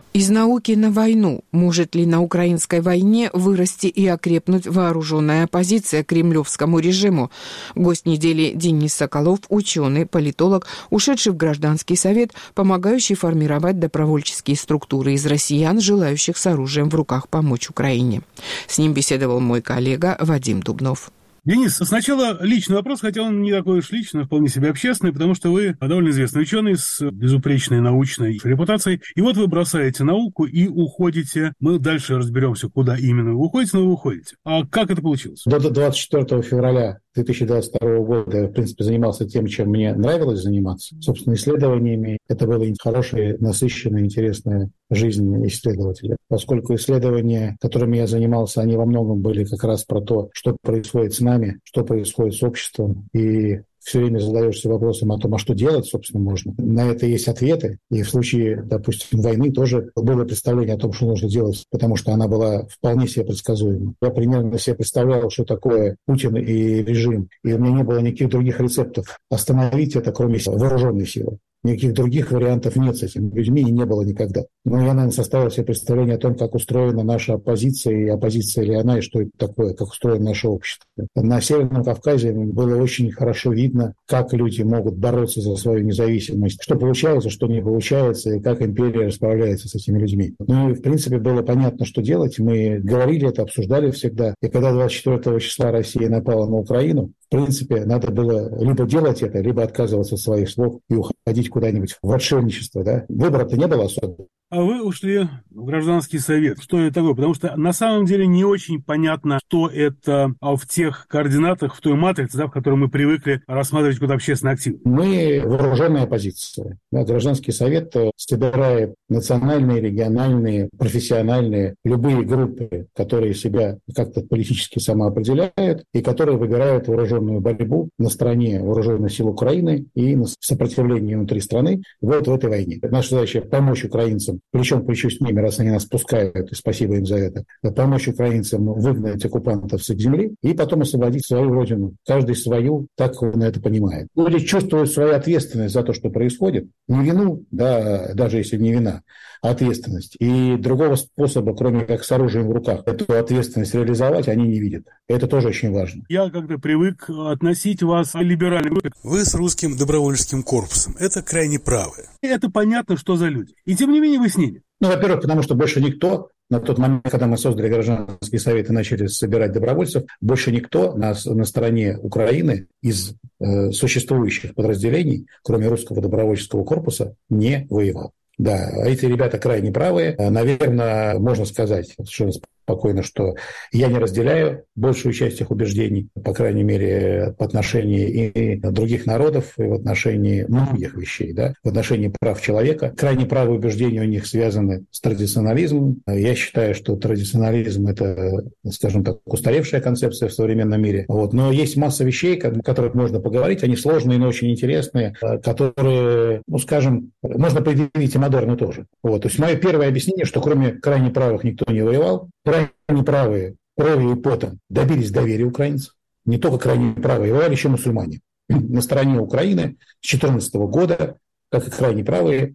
Из науки на войну. Может ли на украинской войне вырасти и окрепнуть вооруженная оппозиция кремлевскому режиму? Гость недели Денис Соколов, ученый, политолог, ушедший в гражданский совет, помогающий формировать добровольческие структуры из россиян, желающих с оружием в руках помочь Украине. С ним беседовал мой коллега Вадим Дубнов. Денис, сначала личный вопрос, хотя он не такой уж личный, вполне себе общественный, потому что вы довольно известный ученый с безупречной научной репутацией. И вот вы бросаете науку и уходите. Мы дальше разберемся, куда именно вы уходите, но вы уходите. А как это получилось? До 24 февраля 2022 года я, в принципе, занимался тем, чем мне нравилось заниматься, собственно, исследованиями. Это была хорошая, насыщенная, интересная жизнь исследователя. Поскольку исследования, которыми я занимался, они во многом были как раз про то, что происходит с нами, что происходит с обществом, и все время задаешься вопросом о том, а что делать, собственно, можно. На это есть ответы. И в случае, допустим, войны тоже было представление о том, что нужно делать, потому что она была вполне себе предсказуема. Я примерно себе представлял, что такое Путин и режим. И у меня не было никаких других рецептов остановить это, кроме вооруженной силы. Никаких других вариантов нет с этими людьми и не было никогда. Но я, наверное, составил себе представление о том, как устроена наша оппозиция, и оппозиция ли она, и что это такое, как устроено наше общество. На Северном Кавказе было очень хорошо видно, как люди могут бороться за свою независимость, что получается, что не получается, и как империя расправляется с этими людьми. Ну и, в принципе, было понятно, что делать. Мы говорили это, обсуждали всегда. И когда 24 числа Россия напала на Украину, в принципе, надо было либо делать это, либо отказываться от своих слов и уходить куда-нибудь в отшельничество. Да? Выбора-то не было особо. А вы ушли в гражданский совет. Что это такое? Потому что на самом деле не очень понятно, что это в тех координатах, в той матрице, да, в которой мы привыкли рассматривать как общественный актив. Мы вооруженная оппозиция. Да, гражданский совет собирает национальные, региональные, профессиональные, любые группы, которые себя как-то политически самоопределяют и которые выбирают вооруженную борьбу на стороне вооруженных сил Украины и на сопротивлении внутри страны вот в этой войне. Наша задача – помочь украинцам, плечом к плечу с ними, раз они нас пускают, и спасибо им за это, помочь украинцам выгнать оккупантов с их земли и потом освободить свою родину. Каждый свою, так как он это понимает. Люди чувствуют свою ответственность за то, что происходит. Не вину, да, даже если не вина, а ответственность. И другого способа, кроме как с оружием в руках, эту ответственность реализовать, они не видят. Это тоже очень важно. Я как-то привык относить вас к либеральной группе. Вы с русским добровольческим корпусом. Это крайне правые. Это понятно, что за люди. И тем не менее вы с ними. Ну, во-первых, потому что больше никто, на тот момент, когда мы создали гражданский совет и начали собирать добровольцев, больше никто на стороне Украины из существующих подразделений, кроме русского добровольческого корпуса, не воевал. Да, эти ребята крайне правые. Наверное, можно сказать совершенно спокойно, что я не разделяю большую часть их убеждений, по крайней мере, по отношению и других народов, и в отношении многих вещей, да, в отношении прав человека. Крайне правые убеждения у них связаны с традиционализмом. Я считаю, что традиционализм – это, скажем так, устаревшая концепция в современном мире. Вот. Но есть масса вещей, о которых можно поговорить. Они сложные, но очень интересные, которые, ну, скажем, можно предъявить и модерну тоже. Вот. То есть мое первое объяснение, что кроме крайне правых никто не воевал. Крайне правые кровью и потом добились доверия украинцев. Не только крайне правые, воевали еще мусульмане. На стороне Украины с 2014 года, как и крайне правые,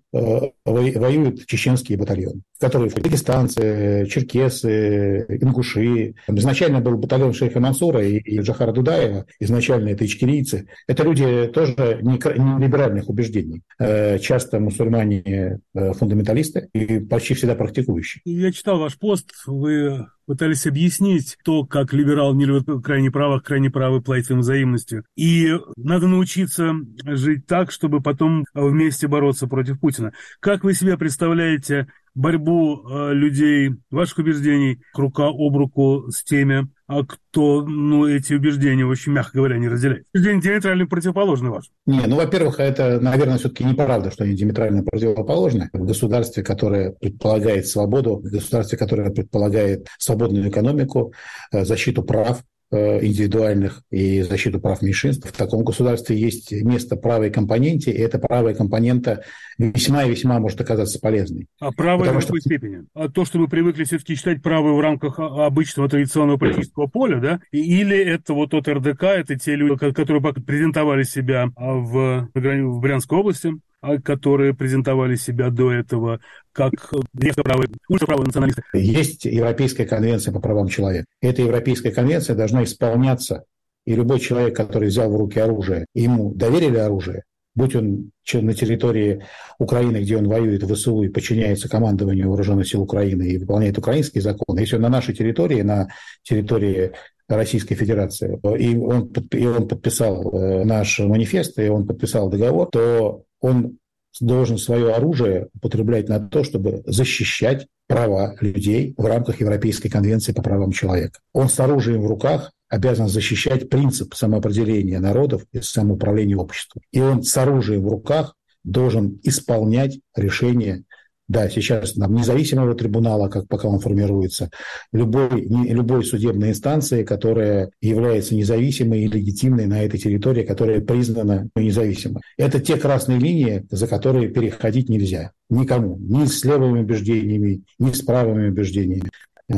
воюют чеченские батальоны, в которые входят дагестанцы, черкесы, ингуши. Изначально был батальон шейха Мансура и Джохара Дудаева, изначально это ичкерийцы. Это люди тоже не либеральных убеждений. Часто мусульмане фундаменталисты и почти всегда практикующие. Я читал ваш пост, вы пытались объяснить то, как либерал не любит крайне правый платит им взаимностью. И надо научиться жить так, чтобы потом вместе бороться против Путина. Как вы себе представляете борьбу людей, ваших убеждений, рука об руку с теми, кто эти убеждения, очень мягко говоря, не разделяет? Убеждения диаметрально противоположны вашим. Во-первых, это, наверное, все-таки неправда, что они диаметрально противоположны. В государстве, которое предполагает свободу, в государстве, которое предполагает свободную экономику, защиту прав индивидуальных и защиту прав меньшинств. В таком государстве есть место правой компоненте, и эта правая компонента весьма и весьма может оказаться полезной. А правая в какой степени? А то, что мы привыкли все-таки считать правой в рамках обычного традиционного политического поля, да? Или это вот тот РДК, это те люди, которые презентовали себя в Брянской области, которые презентовали себя до этого как левоправые, ультраправые националисты? Есть Европейская конвенция по правам человека. Эта Европейская конвенция должна исполняться, и любой человек, который взял в руки оружие, ему доверили оружие, будь он на территории Украины, где он воюет в ВСУ и подчиняется командованию Вооруженных сил Украины и выполняет украинские законы, если он на нашей территории, на территории Российской Федерации, и он подписал наш манифест, и он подписал договор, то он должен свое оружие употреблять на то, чтобы защищать права людей в рамках Европейской конвенции по правам человека. Он с оружием в руках обязан защищать принцип самоопределения народов и самоуправления обществом. И он с оружием в руках должен исполнять решения. Да, сейчас нам независимого трибунала, как пока он формируется, любой судебной инстанции, которая является независимой и легитимной на этой территории, которая признана независимой. Это те красные линии, за которые переходить нельзя никому, ни с левыми убеждениями, ни с правыми убеждениями.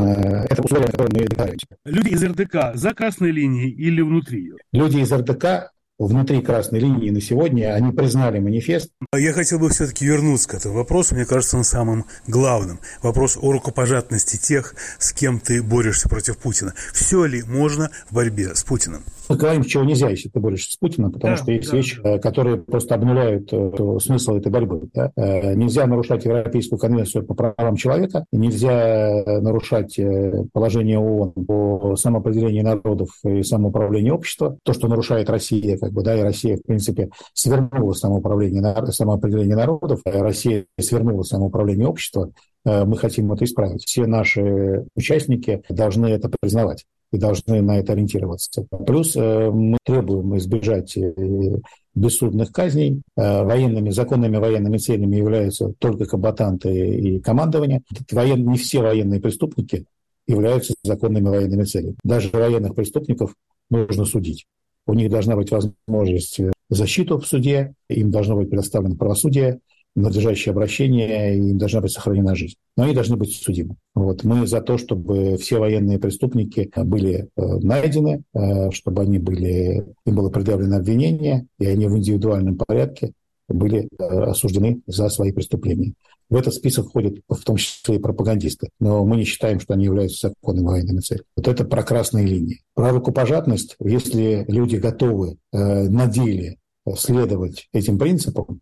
Это условия, которые мы договариваемся. Люди из РДК за красной линией или внутри ее? Люди из РДК внутри красной линии на сегодня, они признали манифест. Я хотел бы все-таки вернуться к этому вопросу. Мне кажется, он самым главным. Вопрос о рукопожатности тех, с кем ты борешься против Путина. Все ли можно в борьбе с Путиным? Мы говорим, чего нельзя, если ты борешься с Путиным, потому что есть вещи, которые просто обнуляют смысл этой борьбы. Да? Нельзя нарушать Европейскую конвенцию по правам человека, нельзя нарушать положение ООН по самоопределению народов и самоуправлению общества. То, что нарушает Россия, и Россия, в принципе, свернула самоопределение народов, Россия свернула самоуправление общества. Мы хотим это исправить. Все наши участники должны это признавать и должны на это ориентироваться. Плюс мы требуем избежать бессудных казней. Законными военными целями являются только комбатанты и командование. Не все военные преступники являются законными военными целями. Даже военных преступников нужно судить. У них должна быть возможность защиты в суде, им должно быть предоставлено правосудие, надлежащее обращение, и им должна быть сохранена жизнь. Но они должны быть судимы. Мы за то, чтобы все военные преступники были найдены, чтобы им было предъявлено обвинение, и они в индивидуальном порядке были осуждены за свои преступления. В этот список входят в том числе и пропагандисты, но мы не считаем, что они являются законными военными целями. Это про красные линии. Про рукопожатность, если люди готовы на деле следовать этим принципам,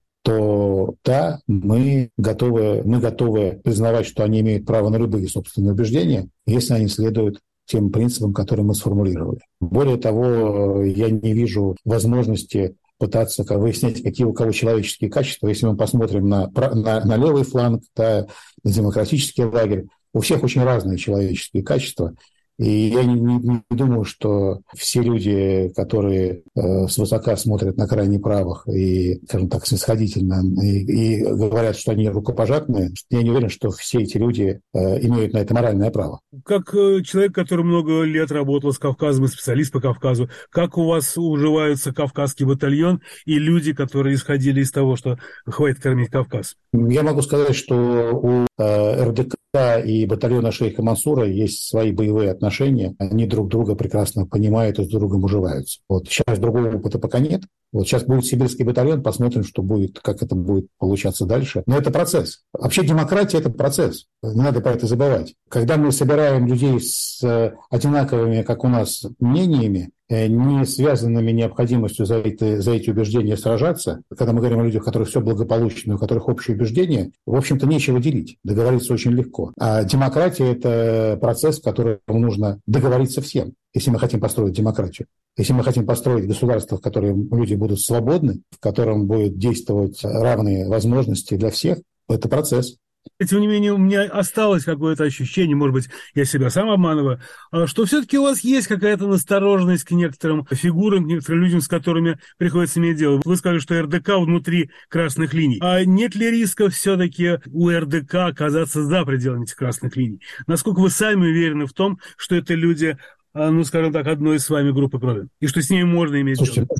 то да, мы готовы признавать, что они имеют право на любые собственные убеждения, если они следуют тем принципам, которые мы сформулировали. Более того, я не вижу возможности пытаться выяснять, какие у кого человеческие качества. Если мы посмотрим на левый фланг, на демократический лагерь, у всех очень разные человеческие качества. И я не думаю, что все люди, которые свысока смотрят на крайне правых и, скажем так, снисходительно и говорят, что они рукопожатные, я не уверен, что все эти люди имеют на это моральное право. Как человек, который много лет работал с Кавказом и специалист по Кавказу, как у вас уживаются Кавказский батальон и люди, которые исходили из того, что хватит кормить Кавказ? Я могу сказать, что у РДК и батальона шейха Мансура есть свои боевые отношения. Они друг друга прекрасно понимают и с другом уживаются. Сейчас другого опыта пока нет. Сейчас будет сибирский батальон, посмотрим, что будет, как это будет получаться дальше. Но это процесс. Вообще демократия – это процесс. Не надо про это забывать. Когда мы собираем людей с одинаковыми, как у нас, мнениями, не связанными необходимостью за эти убеждения сражаться, когда мы говорим о людях, у которых все благополучно, у которых общие убеждения, в общем-то, нечего делить. Договориться очень легко. А демократия – это процесс, в котором нужно договориться всем, если мы хотим построить демократию. Если мы хотим построить государство, в котором люди будут свободны, в котором будут действовать равные возможности для всех, это процесс. Тем не менее, у меня осталось какое-то ощущение, может быть, я себя сам обманываю, что все-таки у вас есть какая-то настороженность к некоторым фигурам, к некоторым людям, с которыми приходится иметь дело. Вы сказали, что РДК внутри красных линий. А нет ли риска все-таки у РДК оказаться за пределами этих красных линий? Насколько вы сами уверены в том, что это люди, скажем так, одной с вами группы крови, и что с ними можно иметь дело?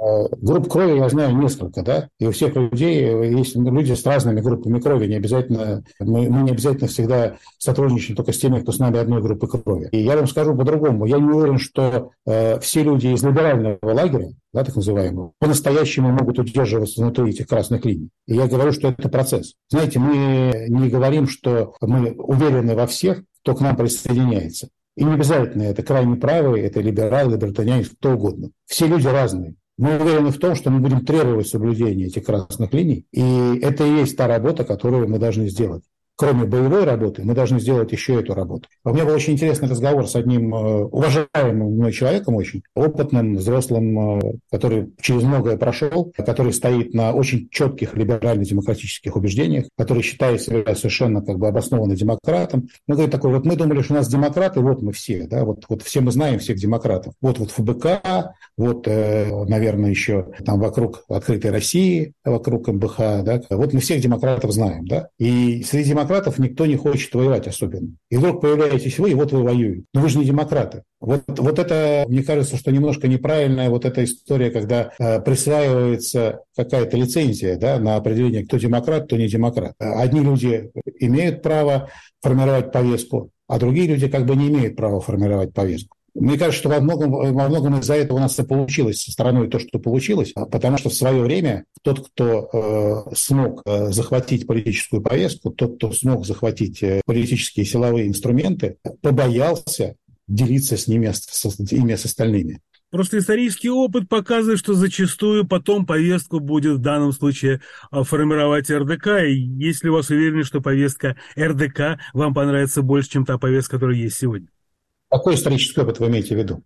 Групп крови я знаю несколько, да, и у всех людей есть люди с разными группами крови, не обязательно, мы не обязательно всегда сотрудничаем только с теми, кто с нами одной группы крови. И я вам скажу по-другому, я не уверен, что все люди из либерального лагеря, да, так называемого, по-настоящему могут удерживаться внутри этих красных линий. И я говорю, что это процесс. Знаете, мы не говорим, что мы уверены во всех, кто к нам присоединяется. И не обязательно это крайне правые, это либералы, либертарианцы, кто угодно. Все люди разные. Мы уверены в том, что мы будем требовать соблюдения этих красных линий, и это и есть та работа, которую мы должны сделать. Кроме боевой работы, мы должны сделать еще эту работу. У меня был очень интересный разговор с одним уважаемым мной человеком, очень опытным, взрослым, который через многое прошел, который стоит на очень четких либерально-демократических убеждениях, который считает себя совершенно как бы обоснованным демократом. Он говорит такой, вот мы думали, что у нас демократы, вот мы все, да, вот все мы знаем всех демократов. Вот ФБК, вот, наверное, еще там вокруг Открытой России, вокруг МБХ, да, вот мы всех демократов знаем, да, и среди демократов никто не хочет воевать особенно. И вдруг появляетесь вы, и вот вы воюете. Но вы же не демократы. Вот это, мне кажется, что немножко неправильная вот эта история, когда присваивается какая-то лицензия, да, на определение, кто демократ, кто не демократ. Одни люди имеют право формировать повестку, а другие люди как бы не имеют права формировать повестку. Мне кажется, что во многом из-за этого у нас и получилось со стороной то, что получилось, потому что в свое время тот, кто смог захватить политическую повестку, тот, кто смог захватить политические силовые инструменты, побоялся делиться с ними, с остальными. Просто исторический опыт показывает, что зачастую потом повестку будет в данном случае формировать РДК. И если у вас уверены, что повестка РДК вам понравится больше, чем та повестка, которая есть сегодня? Какой исторический опыт вы имеете в виду?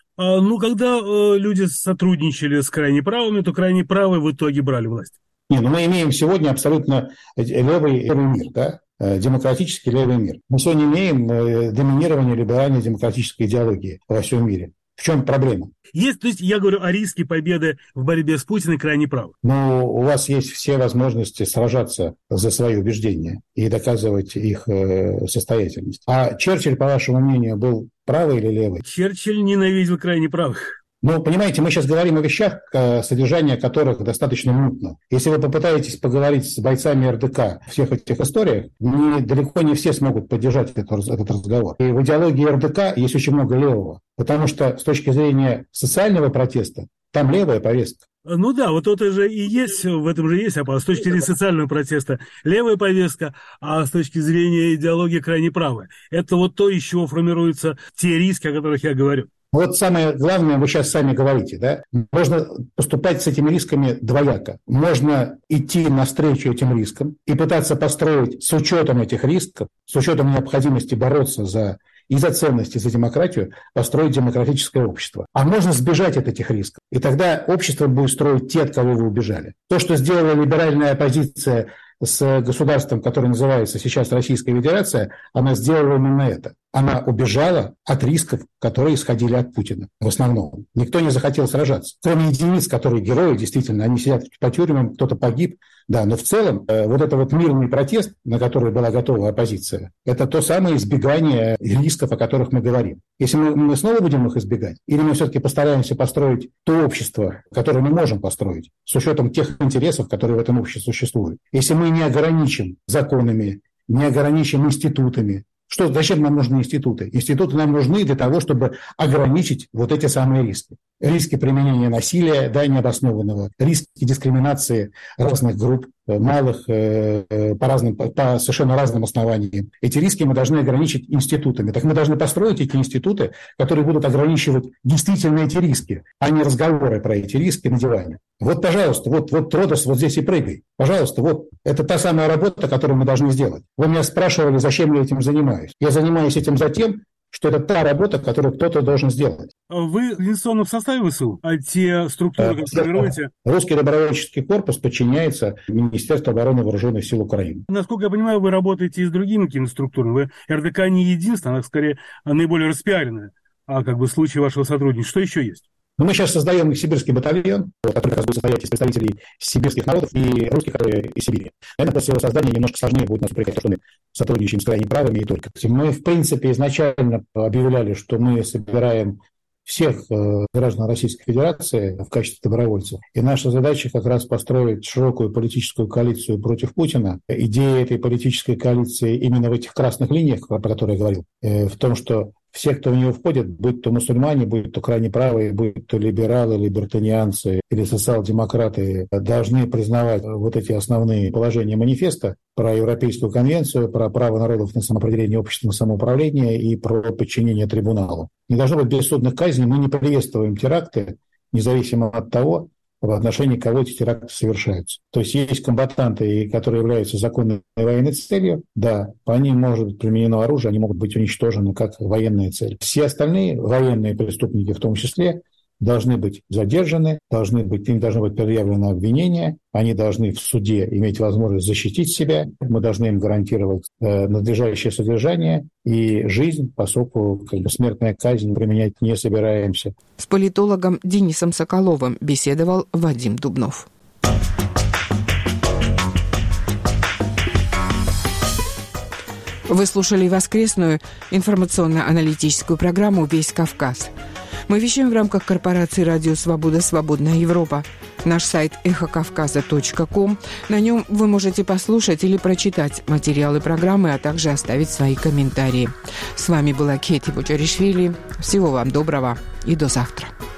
Когда люди сотрудничали с крайне правыми, то крайне правые в итоге брали власть. Мы имеем сегодня абсолютно левый мир, да? Демократический левый мир. Мы сегодня имеем доминирование либеральной демократической идеологии во всем мире. В чем проблема? То есть я говорю о риске победы в борьбе с Путиным крайне правых. Но у вас есть все возможности сражаться за свои убеждения и доказывать их состоятельность. А Черчилль, по вашему мнению, был правый или левый? Черчилль ненавидел крайне правых. Понимаете, мы сейчас говорим о вещах, содержание которых достаточно мутно. Если вы попытаетесь поговорить с бойцами РДК в всех этих историях, далеко не все смогут поддержать этот разговор. И в идеологии РДК есть очень много левого, потому что с точки зрения социального протеста там левая повестка. Вот это же и есть, в этом же есть опасность. С точки зрения социального протеста левая повестка, а с точки зрения идеологии крайне правая. Это вот то, из чего формируются те риски, о которых я говорю. Вот самое главное, вы сейчас сами говорите, да? Можно поступать с этими рисками двояко. Можно идти навстречу этим рискам и пытаться построить с учетом этих рисков, с учетом необходимости бороться за ценности, за демократию, построить демократическое общество. А можно сбежать от этих рисков. И тогда общество будет строить те, от кого вы убежали. То, что сделала либеральная оппозиция с государством, которое называется сейчас Российская Федерация, она сделала именно это. Она убежала от рисков, которые исходили от Путина в основном. Никто не захотел сражаться. Кроме единиц, которые герои, действительно, они сидят по тюрьмам, кто-то погиб. Да, но в целом вот это вот мирный протест, на который была готова оппозиция, это то самое избегание рисков, о которых мы говорим. Если мы снова будем их избегать, или мы все-таки постараемся построить то общество, которое мы можем построить, с учетом тех интересов, которые в этом обществе существуют. Если мы не ограничим законами, не ограничим институтами, зачем нам нужны институты? Институты нам нужны для того, чтобы ограничить вот эти самые риски. Риски применения насилия, необоснованного, риски дискриминации разных групп, малых, по совершенно разным основаниям. Эти риски мы должны ограничить институтами. Так мы должны построить эти институты, которые будут ограничивать действительно эти риски, а не разговоры про эти риски на диване. Вот, пожалуйста, вот Родос, вот здесь и прыгай. Пожалуйста, это та самая работа, которую мы должны сделать. Вы меня спрашивали, зачем я этим занимаюсь. Я занимаюсь этим затем, что это та работа, которую кто-то должен сделать. Вы в инвестиционном составе ВСУ, а те структуры, которые формируете? Русский добровольческий корпус подчиняется Министерству обороны Вооруженных сил Украины. Насколько я понимаю, вы работаете и с другими какими-то структурами. Вы РДК не единственная, она скорее наиболее распиаренная, случай вашего сотрудничества. Что еще есть? Мы сейчас создаем сибирский батальон, который как раз будет состоять из представителей сибирских народов и русских из Сибири. Наверное, после его создания немножко сложнее будет нас упрекать, что мы сотрудничаем с крайне правыми и только. Мы, в принципе, изначально объявляли, что мы собираем всех граждан Российской Федерации в качестве добровольцев. И наша задача как раз построить широкую политическую коалицию против Путина. Идея этой политической коалиции именно в этих красных линиях, про которые я говорил, в том, что все, кто в него входит, будь то мусульмане, будь то крайне правые, будь то либералы, либертанианцы или социал-демократы, должны признавать вот эти основные положения манифеста про Европейскую конвенцию, про право народов на самоопределение общественного самоуправления и про подчинение трибуналу. Не должно быть бессудных казней. Мы не приветствуем теракты, независимо от того, в отношении кого эти теракты совершаются. То есть есть комбатанты, которые являются законной военной целью, да, по ним может быть применено оружие, они могут быть уничтожены как военная цель. Все остальные военные преступники в том числе должны быть задержаны, им должно быть предъявлено обвинение, они должны в суде иметь возможность защитить себя, мы должны им гарантировать надлежащее содержание и жизнь, поскольку смертная казнь применять не собираемся. С политологом Денисом Соколовым беседовал Вадим Дубнов. Вы слушали воскресную информационно-аналитическую программу «Весь Кавказ». Мы вещаем в рамках корпорации «Радио Свобода. Свободная Европа». Наш сайт эхокавказа.ком. На нем вы можете послушать или прочитать материалы программы, а также оставить свои комментарии. С вами была Кети Бочаришвили. Всего вам доброго и до завтра.